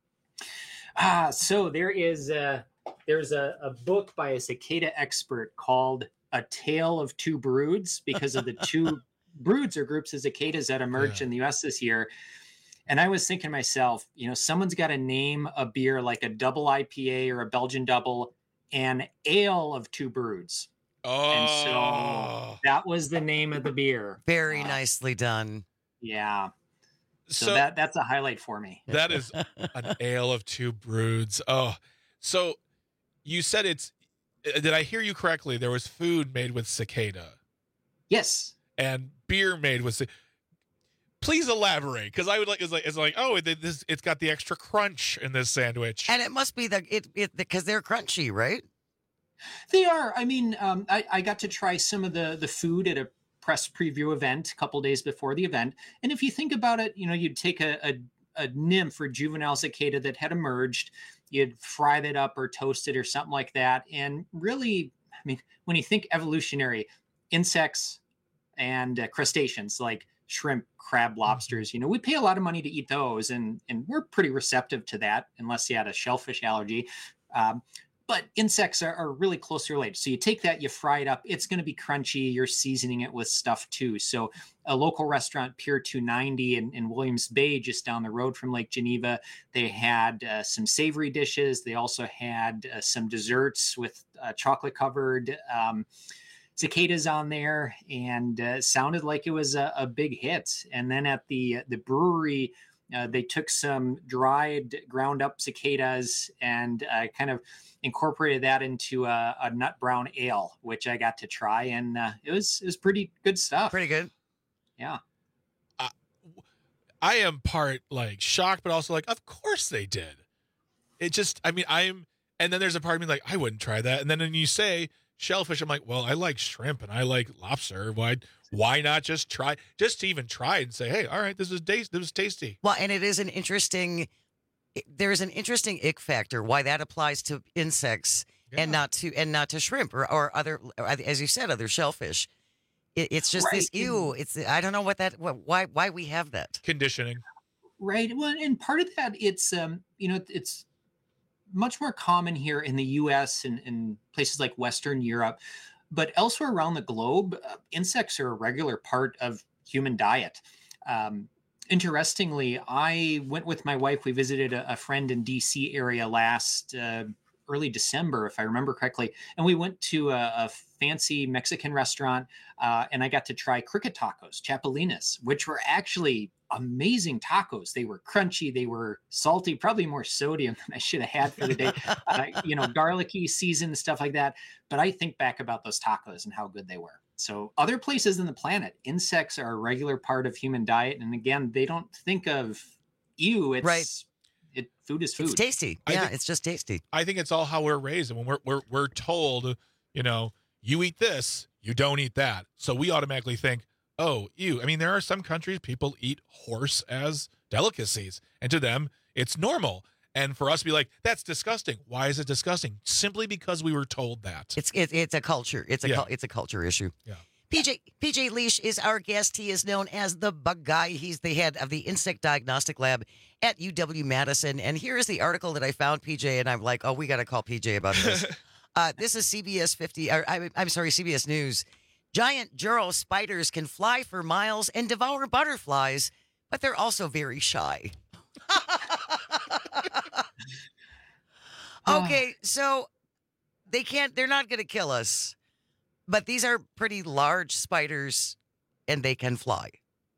Ah, so there is a, there's a, a book by a cicada expert called A Tale of Two Broods, because of the two broods or groups of cicadas that emerged yeah. in the U S this year. And I was thinking to myself, you know, someone's got to name a beer like a double I P A or a Belgian double, an ale of two broods. Oh. And so that was the name of the beer. Very uh, nicely done. Yeah. So, So- that that's a highlight for me. That is an ale of two broods. Oh, so you said it's, did I hear you correctly? There was food made with cicada. Yes. And beer made with cicada. Please elaborate, because I would like it's like it's like oh it, this it's got the extra crunch in this sandwich, And it must be the it it because they're crunchy, right? They are. I mean, um, I, I got to try some of the the food at a press preview event a couple days before the event. And if you think about it, you know, you'd take a, a, a nymph or juvenile cicada that had emerged, you'd fry that up or toast it or something like that. And really, I mean, when you think evolutionary, insects and uh, crustaceans like shrimp, crab, lobsters. You know, we pay a lot of money to eat those, and and we're pretty receptive to that, unless you had a shellfish allergy. Um, but insects are, are really closely related. So you take that, you fry it up, it's going to be crunchy. You're seasoning it with stuff too. So a local restaurant, Pier two ninety in, in Williams Bay, just down the road from Lake Geneva, they had uh, some savory dishes. They also had uh, some desserts with uh, chocolate covered um, cicadas on there, and uh, sounded like it was a, a big hit. And then at the the brewery, uh, they took some dried, ground up cicadas and uh, kind of incorporated that into a, a nut brown ale, which I got to try, and uh, it was it was pretty good stuff. Pretty good, yeah. Uh, I am part like shocked, but also like, of course they did. It just, I mean, I'm, and then there's a part of me like, I wouldn't try that, and then when you say shellfish, I'm like, well, I like shrimp and I like lobster. Why, why not just try, just to even try and say, hey, all right, this is taste, this is tasty. Well, and it is an interesting. There's an interesting ick factor why that applies to insects yeah. and not to and not to shrimp or, or other, as you said, other shellfish. It, it's just right. this ew. It's I don't know what that what, why why we have that conditioning. Right. Well, and part of that, it's um you know it's much more common here in the U S and in places like Western Europe, but elsewhere around the globe, uh, insects are a regular part of human diet. Um, Interestingly, I went with my wife. We visited a, a friend in D C area last uh, early December, if I remember correctly. And we went to a, a fancy Mexican restaurant, uh, and I got to try cricket tacos, chapulines, which were actually amazing tacos. They were crunchy. They were salty, probably more sodium than I should have had for the day. uh, you know, garlicky, seasoned, stuff like that. But I think back about those tacos and how good they were. So other places in the planet, insects are a regular part of human diet. And again, they don't think of ew. It's right. It food is food. It's tasty. Yeah, think, it's just tasty. I think it's all how we're raised. And when we're we're we're told, you know, you eat this, you don't eat that. So we automatically think, oh, ew. I mean, there are some countries people eat horse as delicacies, and to them it's normal. And for us to be like, that's disgusting. Why is it disgusting? Simply because we were told that. It's it, it's a culture. It's a Yeah. cul- it's a culture issue. Yeah. P J P J Leash is our guest. He is known as the Bug Guy. He's the head of the Insect Diagnostic Lab at U W Madison. And here is the article that I found, P J, and I'm like, oh, we got to call P J about this. uh, this is C B S fifty. Or, I, I'm sorry, C B S News. Giant Juro spiders can fly for miles and devour butterflies, but they're also very shy. Okay, so they can't, they're not going to kill us, but these are pretty large spiders and they can fly.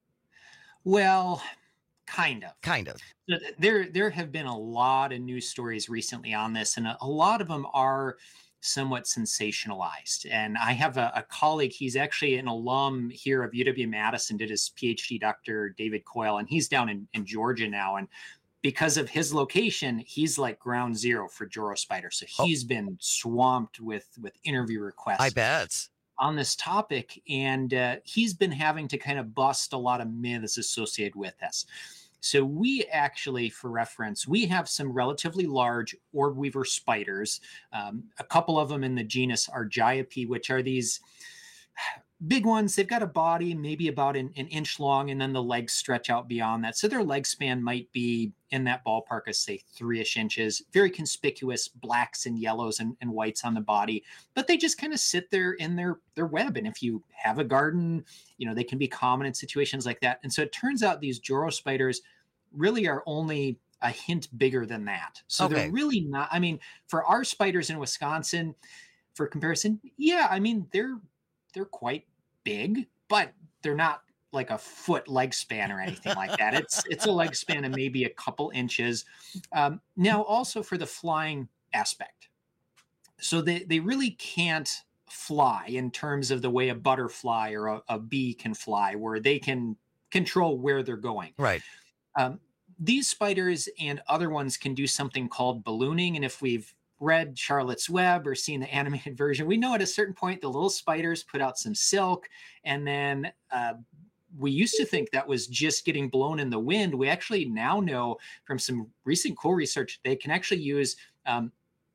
Well, kind of. Kind of. There, there have been a lot of news stories recently on this, and a, a lot of them are somewhat sensationalized. And I have a, a colleague, he's actually an alum here of U W Madison, did his PhD, Doctor David Coyle, and he's down in, in Georgia now. And because of his location, he's like ground zero for Juro spider. So he's oh. been swamped with, with interview requests. I bet. On this topic. And uh, he's been having to kind of bust a lot of myths associated with this. So we actually, for reference, we have some relatively large orb weaver spiders. Um, a couple of them in the genus Argiope, which are these big ones. They've got a body maybe about an, an inch long, and then the legs stretch out beyond that. So their leg span might be in that ballpark of, say, three-ish inches. Very conspicuous blacks and yellows and, and whites on the body. But they just kind of sit there in their, their web. And if you have a garden, you know, they can be common in situations like that. And so it turns out these Juro spiders really are only a hint bigger than that. So Okay. they're really not, I mean, for our spiders in Wisconsin, for comparison, yeah, I mean, they're they're quite big, but they're not like a foot leg span or anything like that. It's it's a leg span of maybe a couple inches. Um, now, also for the flying aspect. So they, they really can't fly in terms of the way a butterfly or a, a bee can fly, where they can control where they're going. Right. Um, these spiders and other ones can do something called ballooning. And if we've read Charlotte's Web or seen the animated version, we know at a certain point the little spiders put out some silk, and then uh, we used to think that was just getting blown in the wind. We actually now know from some recent cool research they can actually use um,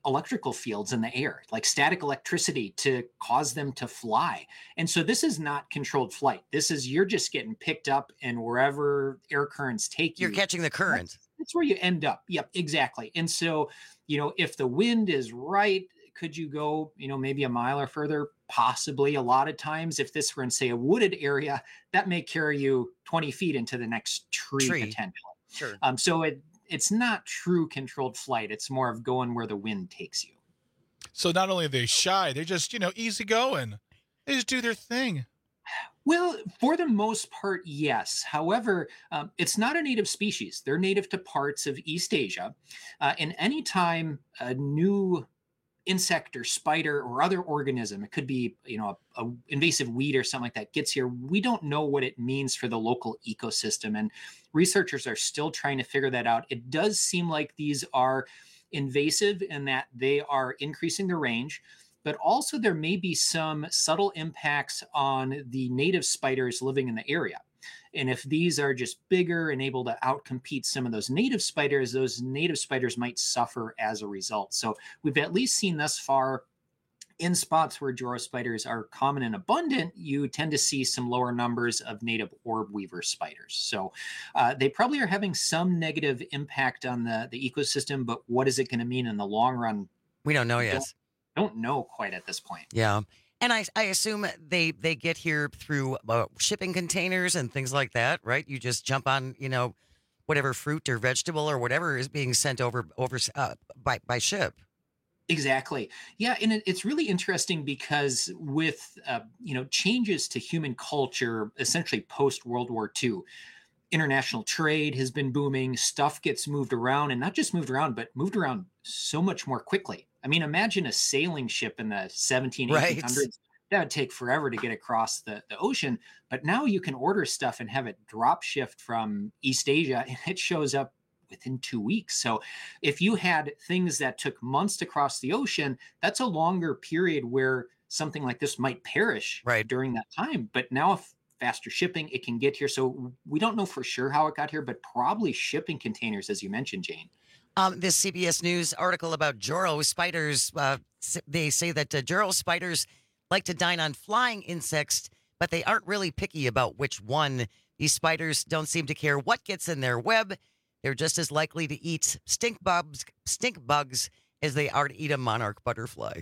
electrical fields in the air, like static electricity, to cause them to fly. And so this is not controlled flight. This is, you're just getting picked up, and wherever air currents take you, You're catching the current. That's, that's where you end up. Yep, exactly. And so, you know, if the wind is right, could you go, you know, maybe a mile or further? Possibly. A lot of times, if this were in, say, a wooded area, that may carry you twenty feet into the next tree, Tree. potentially. Sure. Um, so it it's not true controlled flight. It's more of going where the wind takes you. So not only are they shy, they're just, you know, easygoing. They just do their thing. Well, for the most part, yes. However, um, it's not a native species. They're native to parts of East Asia. Uh, and anytime a new insect or spider or other organism, it could be, you know, a, a invasive weed or something like that, gets here, we don't know what it means for the local ecosystem. And researchers are still trying to figure that out. It does seem like these are invasive in that they are increasing their range, but also there may be some subtle impacts on the native spiders living in the area. And if these are just bigger and able to outcompete some of those native spiders, those native spiders might suffer as a result. So we've at least seen thus far, in spots where Joro spiders are common and abundant, you tend to see some lower numbers of native orb weaver spiders. So uh, they probably are having some negative impact on the, the ecosystem, but what is it going to mean in the long run? We don't know yet. Don't, don't know quite at this point. Yeah. And I, I assume they, they get here through uh, shipping containers and things like that, right? You just jump on, you know, whatever fruit or vegetable or whatever is being sent over over uh, by, by ship. Exactly. Yeah. And it, it's really interesting because with, uh, you know, changes to human culture, essentially post World War Two, international trade has been booming. Stuff gets moved around, and not just moved around, but moved around so much more quickly. I mean, imagine a sailing ship in the seventeen, eighteen hundreds. Right. That would take forever to get across the, the ocean. But now you can order stuff and have it drop shift from East Asia, and it shows up within two weeks. So if you had things that took months to cross the ocean, that's a longer period where something like this might perish right. during that time. But now if faster shipping, it can get here. So we don't know for sure how it got here, but probably shipping containers, as you mentioned, Jane. Um, this C B S News article about Joro spiders, uh, they say that uh, Joro spiders like to dine on flying insects, but they aren't really picky about which one. These spiders don't seem to care what gets in their web. They're just as likely to eat stink bugs, stink bugs as they are to eat a monarch butterfly.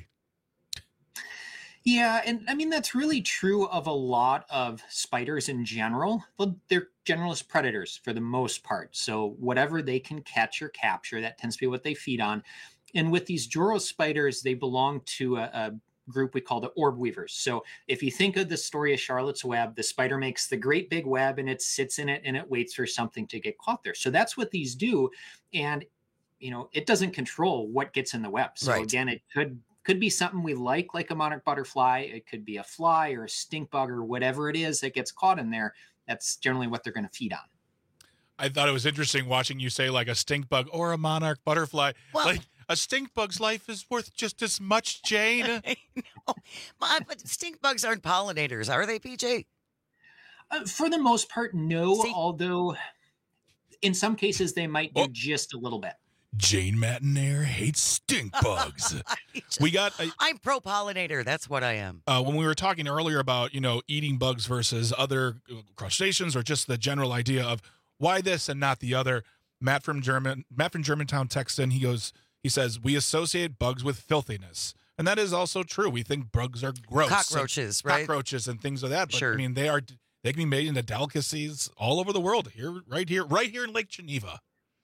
Yeah, and I mean, that's really true of a lot of spiders in general. Well, they're generalist predators for the most part. So whatever they can catch or capture, that tends to be what they feed on. And with these Joro spiders, they belong to a, a group we call the orb weavers. So if you think of the story of Charlotte's Web, the spider makes the great big web and it sits in it and it waits for something to get caught there. So that's what these do. And, you know, it doesn't control what gets in the web. So right. again, it could Could be something we like, like a monarch butterfly. It could be a fly or a stink bug or whatever it is that gets caught in there. That's generally what they're going to feed on. I thought it was interesting watching you say like a stink bug or a monarch butterfly. Well, like a stink bug's life is worth just as much, Jane. I know. But stink bugs aren't pollinators, are they, P J? Uh, for the most part, no. See? Although in some cases they might do oh. just a little bit. Jane Matinair hates stink bugs. just, we got. A, I'm pro pollinator. That's what I am. Uh, when we were talking earlier about, you know, eating bugs versus other crustaceans, or just the general idea of why this and not the other, Matt from German, Matt from Germantown texts in. He goes, he says, we associate bugs with filthiness, and that is also true. We think bugs are gross, cockroaches, and, right? Cockroaches and things like that. But sure. I mean, they are. They can be made into delicacies all over the world. Here, right here, right here in Lake Geneva.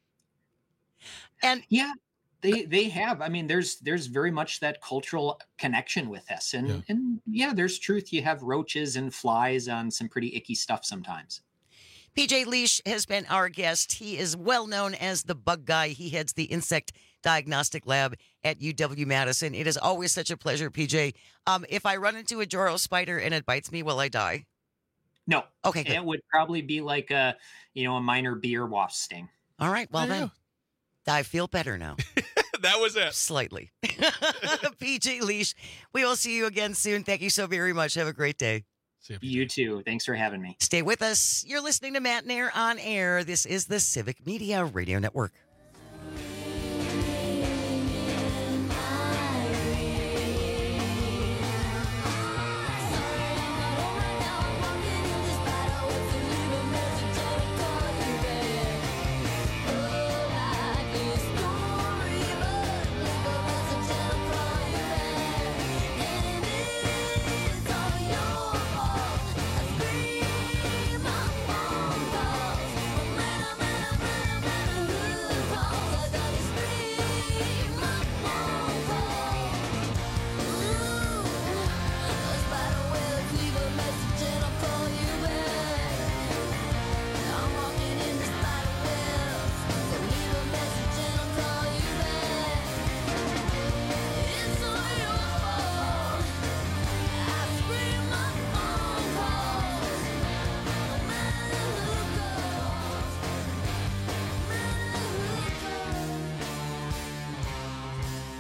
And yeah, they they have. I mean, there's there's very much that cultural connection with this, and yeah. and yeah, there's truth. You have roaches and flies on some pretty icky stuff sometimes. P J Leash has been our guest. He is well known as the bug guy. He heads the insect diagnostic lab at U W Madison. It is always such a pleasure, P J. Um, if I run into a Joro spider and it bites me, will I die? No. Okay, good. It would probably be like a you know a minor bee or wasp sting. All right. Well then. I feel better now. That was it. Slightly. P J Leash, we will see you again soon. Thank you so very much. Have a great day. See you, you too. Thanks for having me. Stay with us. You're listening to Matt Nair on Air. This is the Civic Media Radio Network.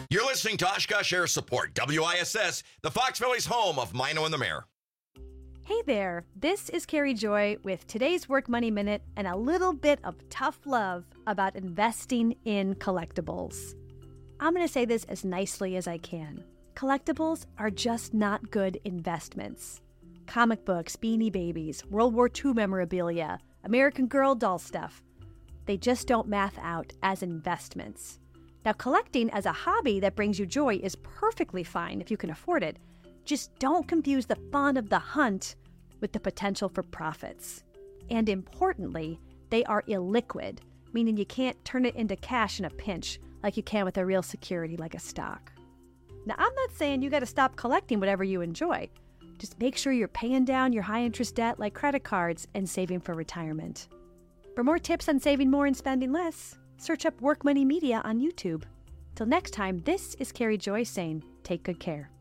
You're listening to Oshkosh Air Support, W I S S, the Fox Valley's home of Mino and the Mayor. Hey there, this is Carrie Joy with today's Work Money Minute and a little bit of tough love about investing in collectibles. I'm going to say this as nicely as I can. Collectibles are just not good investments. Comic books, Beanie Babies, World War Two memorabilia, American Girl doll stuff. They just don't math out as investments. Now, collecting as a hobby that brings you joy is perfectly fine if you can afford it. Just don't confuse the fun of the hunt with the potential for profits. And importantly, they are illiquid, meaning you can't turn it into cash in a pinch like you can with a real security like a stock. Now, I'm not saying you got to stop collecting whatever you enjoy. Just make sure you're paying down your high-interest debt like credit cards and saving for retirement. For more tips on saving more and spending less, search up Work Money Media on YouTube. Till next time, this is Carrie Joy saying, take good care.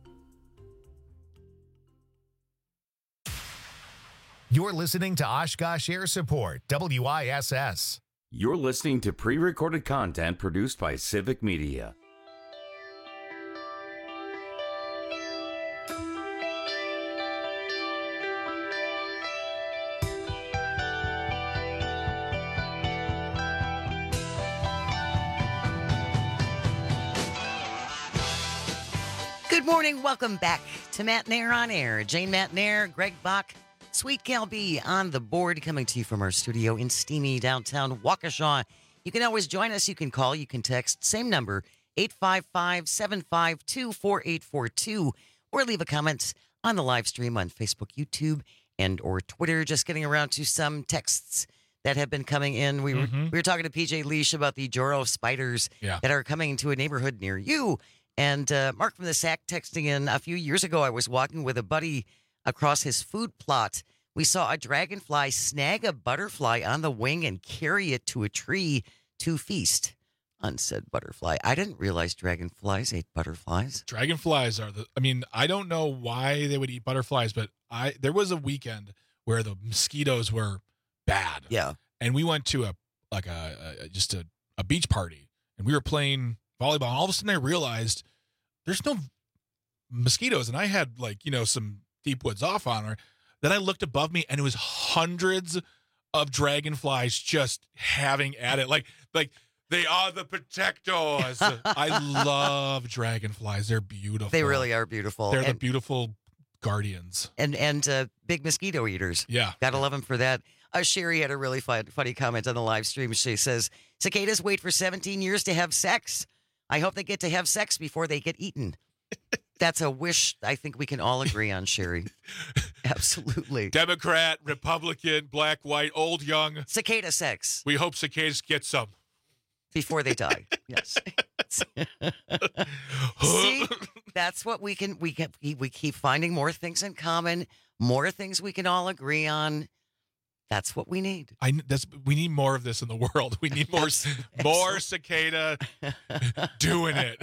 You're listening to Oshkosh Air Support, W I S S. You're listening to pre-recorded content produced by Civic Media. Good morning. Welcome back to Matt Nair on Air. Jane Matt Nair, Greg Bach, Sweet Gal B on the board, coming to you from our studio in steamy downtown Waukesha. You can always join us. You can call. You can text. Same number, eight five five, seven five two, four eight four two, or leave a comment on the live stream on Facebook, YouTube, and or Twitter. Just getting around to some texts that have been coming in. We, Mm-hmm. were, we were talking to P J Leash about the Joro spiders Yeah. that are coming to a neighborhood near you. And uh, Mark from the Sack texting in, a few years ago, I was walking with a buddy across his food plot. We saw a dragonfly snag a butterfly on the wing and carry it to a tree to feast on said butterfly. I didn't realize dragonflies ate butterflies. Dragonflies are the, I mean, I don't know why they would eat butterflies, but I there was a weekend where the mosquitoes were bad. Yeah. And we went to a, like a, a just a, a beach party, and we were playing volleyball. And all of a sudden I realized there's no mosquitoes. And I had, like, you know, some deep woods off on her. Then I looked above me, and it was hundreds of dragonflies just having at it. Like, like they are the protectors. I love dragonflies. They're beautiful. They really are beautiful. They're the And- beautiful guardians. And and uh, big mosquito eaters. Yeah. Gotta love them for that. Uh, Sherry had a really fun, funny comment on the live stream. She says, cicadas wait for seventeen years to have sex. I hope they get to have sex before they get eaten. That's a wish I think we can all agree on, Sherry. Absolutely. Democrat, Republican, black, white, old, young. Cicada sex. We hope cicadas get some. Before they die. Yes. See, that's what we can, we can, we keep finding more things in common, more things we can all agree on. That's what we need. I that's we need more of this in the world. We need more more cicada doing it.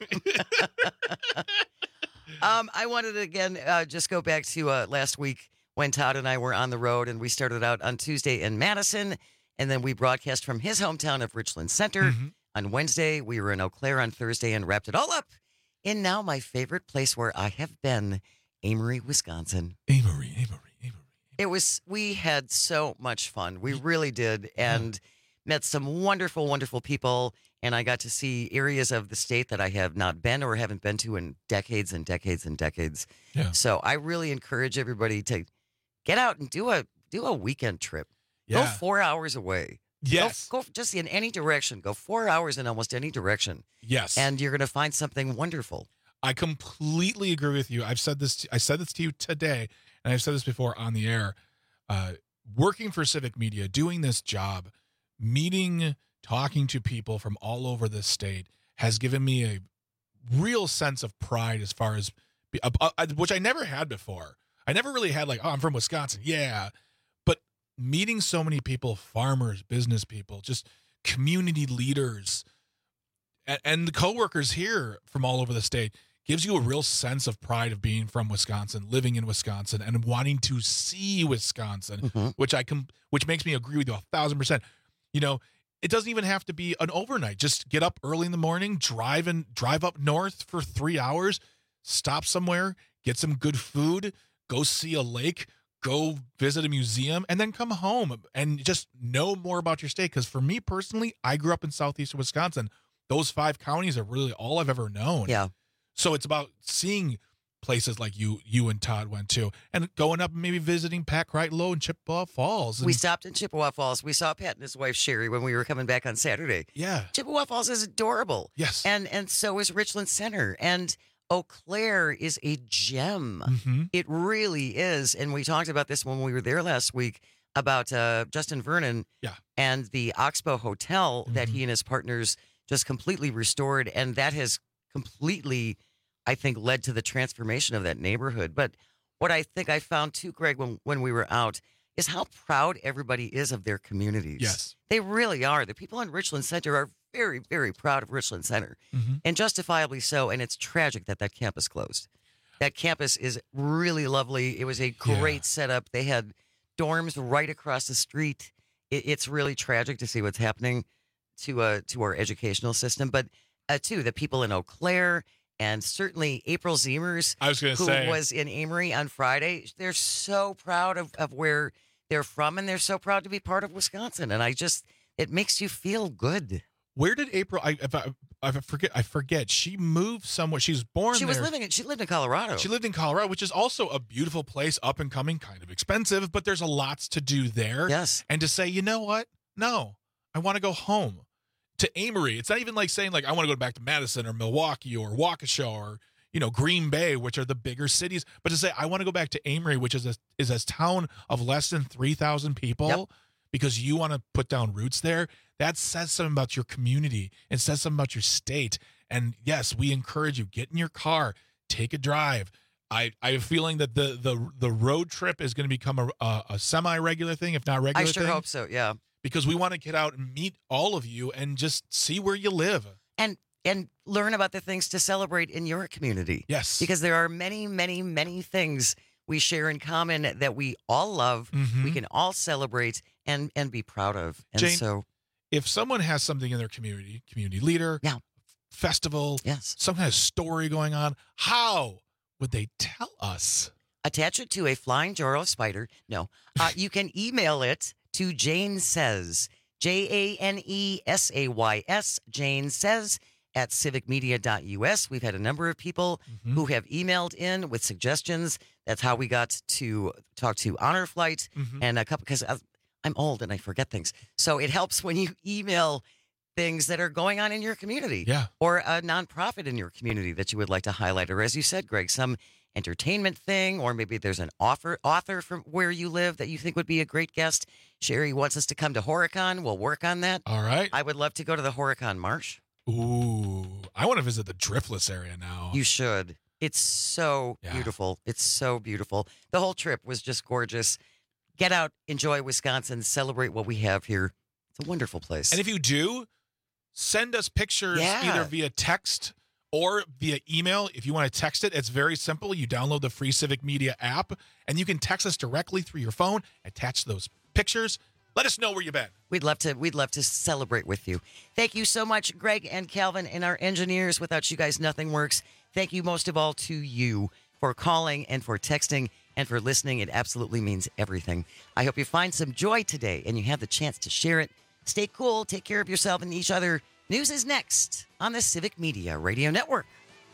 um, I wanted to again uh, just go back to uh, last week when Todd and I were on the road, and we started out on Tuesday in Madison, and then we broadcast from his hometown of Richland Center. Mm-hmm. On Wednesday, we were in Eau Claire on Thursday, and wrapped it all up in now my favorite place where I have been, Amory, Wisconsin. Amory, Amory. It was, we had so much fun. We really did. And met some wonderful, wonderful people. And I got to see areas of the state that I have not been or haven't been to in decades and decades and decades. Yeah. So I really encourage everybody to get out and do a, do a weekend trip. Yeah. Go four hours away. Yes. Go, go just in any direction. Go four hours in almost any direction. Yes. And you're going to find something wonderful. I completely agree with you. I've said this. To, I said this to you today, and I've said this before on the air. Uh, working for Civic Media, doing this job, meeting, talking to people from all over the state has given me a real sense of pride as far as, uh, uh, which I never had before. I never really had like, oh, I'm from Wisconsin. Yeah. But meeting so many people, farmers, business people, just community leaders, and, and the coworkers here from all over the state gives you a real sense of pride of being from Wisconsin, living in Wisconsin, and wanting to see Wisconsin, Mm-hmm. which I com- which makes me agree with you a thousand percent. You know, it doesn't even have to be an overnight. Just get up early in the morning, drive and drive up north for three hours, stop somewhere, get some good food, go see a lake, go visit a museum, and then come home and just know more about your state. Because for me personally, I grew up in southeastern Wisconsin. Those five counties are really all I've ever known. Yeah. So it's about seeing places like you you and Todd went to, and going up and maybe visiting Pat Crichton and Chippewa Falls. And we stopped in Chippewa Falls. We saw Pat and his wife Sherry when we were coming back on Saturday. Yeah. Chippewa Falls is adorable. Yes. And and so is Richland Center. And Eau Claire is a gem. Mm-hmm. It really is. And we talked about this when we were there last week about uh, Justin Vernon yeah. and the Oxbow Hotel mm-hmm. that he and his partners just completely restored. And that has completely, I think, led to the transformation of that neighborhood. But what I think I found too, Greg, when, when we were out, is how proud everybody is of their communities. Yes. They really are. The people in Richland Center are very, very proud of Richland Center, mm-hmm. and justifiably so. And it's tragic that that campus closed. That campus is really lovely. It was a great yeah. setup. They had dorms right across the street. It, it's really tragic to see what's happening to uh, to our educational system. But, uh, too, the people in Eau Claire and certainly April Ziemers, I was gonna who say. was in Amory on Friday, they're so proud of, of where they're from, and they're so proud to be part of Wisconsin. And I just, it makes you feel good. Where did April? I, if I, I forget. I forget. She moved somewhere. She was born. She was there. living. In, she lived in Colorado. She lived in Colorado, which is also a beautiful place, up and coming, kind of expensive, but there's a lots to do there. Yes. And to say, you know what? No, I want to go home to Amory. It's not even like saying like I want to go back to Madison or Milwaukee or Waukesha or you know Green Bay, which are the bigger cities. But to say I want to go back to Amory, which is a is a town of less than three thousand people. Yep. Because you want to put down roots there, that says something about your community. It says something about your state. And yes, we encourage you, get in your car, take a drive. I, I have a feeling that the the the road trip is going to become a, a, a semi-regular thing, if not regular I sure thing. hope so, yeah. Because we want to get out and meet all of you and just see where you live. And and learn about the things to celebrate in your community. Yes. Because there are many, many, many things we share in common that we all love, mm-hmm. we can all celebrate and and be proud of. And Jane, so if someone has something in their community, community leader, yeah. festival, yes. some kind of story going on, how would they tell us? Attach it to a flying jar of spider. No. Uh, you can email it to Jane Says, J A N E S A Y S, Jane Says, at civic media dot U S. We've had a number of people mm-hmm. who have emailed in with suggestions. That's how we got to talk to Honor Flight mm-hmm. and a couple, because I'm old and I forget things. So it helps when you email things that are going on in your community. Yeah. Or a nonprofit in your community that you would like to highlight. Or as you said, Greg, some entertainment thing, or maybe there's an author, author from where you live that you think would be a great guest. Sherry wants us to come to Horicon. We'll work on that. All right. I would love to go to the Horicon Marsh. Ooh, I want to visit the Driftless area now. You should. It's so Yeah. beautiful. It's so beautiful. The whole trip was just gorgeous. Get out, enjoy Wisconsin, celebrate what we have here. It's a wonderful place. And if you do, send us pictures Yeah. either via text or via email. If you want to text it, it's very simple. You download the free Civic Media app, and you can text us directly through your phone, attach those pictures. Let us know where you've been. We'd love to we'd love to celebrate with you. Thank you so much, Greg and Calvin and our engineers. Without you guys, nothing works. Thank you most of all to you for calling and for texting and for listening. It absolutely means everything. I hope you find some joy today and you have the chance to share it. Stay cool, take care of yourself and each other. News is next on the Civic Media Radio Network.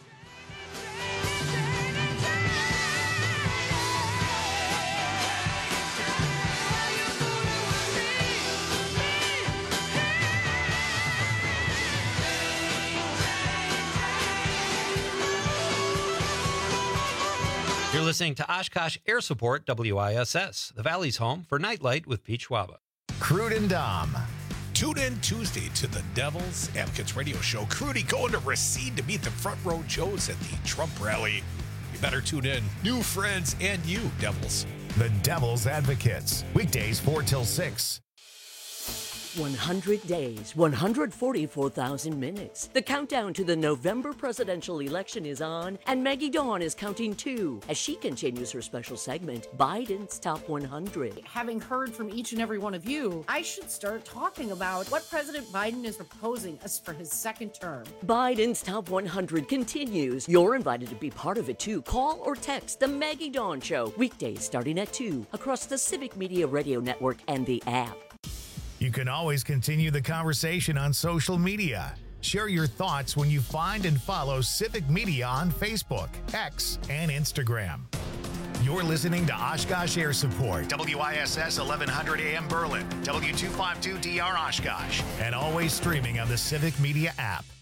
You're listening to Oshkosh Air Support W I S S, the Valley's home for Nightlight with Pete Schwaba. Crude and Dom. Tune in Tuesday to the Devil's Advocates radio show. Crudy going to Racine to meet the Front Row Joes at the Trump rally. You better tune in. New friends and you, Devils. The Devil's Advocates. Weekdays four till six. one hundred days, one hundred forty-four thousand minutes. The countdown to the November presidential election is on, and Maggie Dawn is counting too as she continues her special segment, Biden's Top one hundred. Having heard from each and every one of you, I should start talking about what President Biden is proposing us for his second term. Biden's Top one hundred continues. You're invited to be part of it too. Call or text The Maggie Dawn Show, weekdays starting at two, across the Civic Media Radio Network and the app. You can always continue the conversation on social media. Share your thoughts when you find and follow Civic Media on Facebook, X, and Instagram. You're listening to Oshkosh Air Support, W I S S eleven hundred A M Berlin, W two fifty-two D R Oshkosh, and always streaming on the Civic Media app.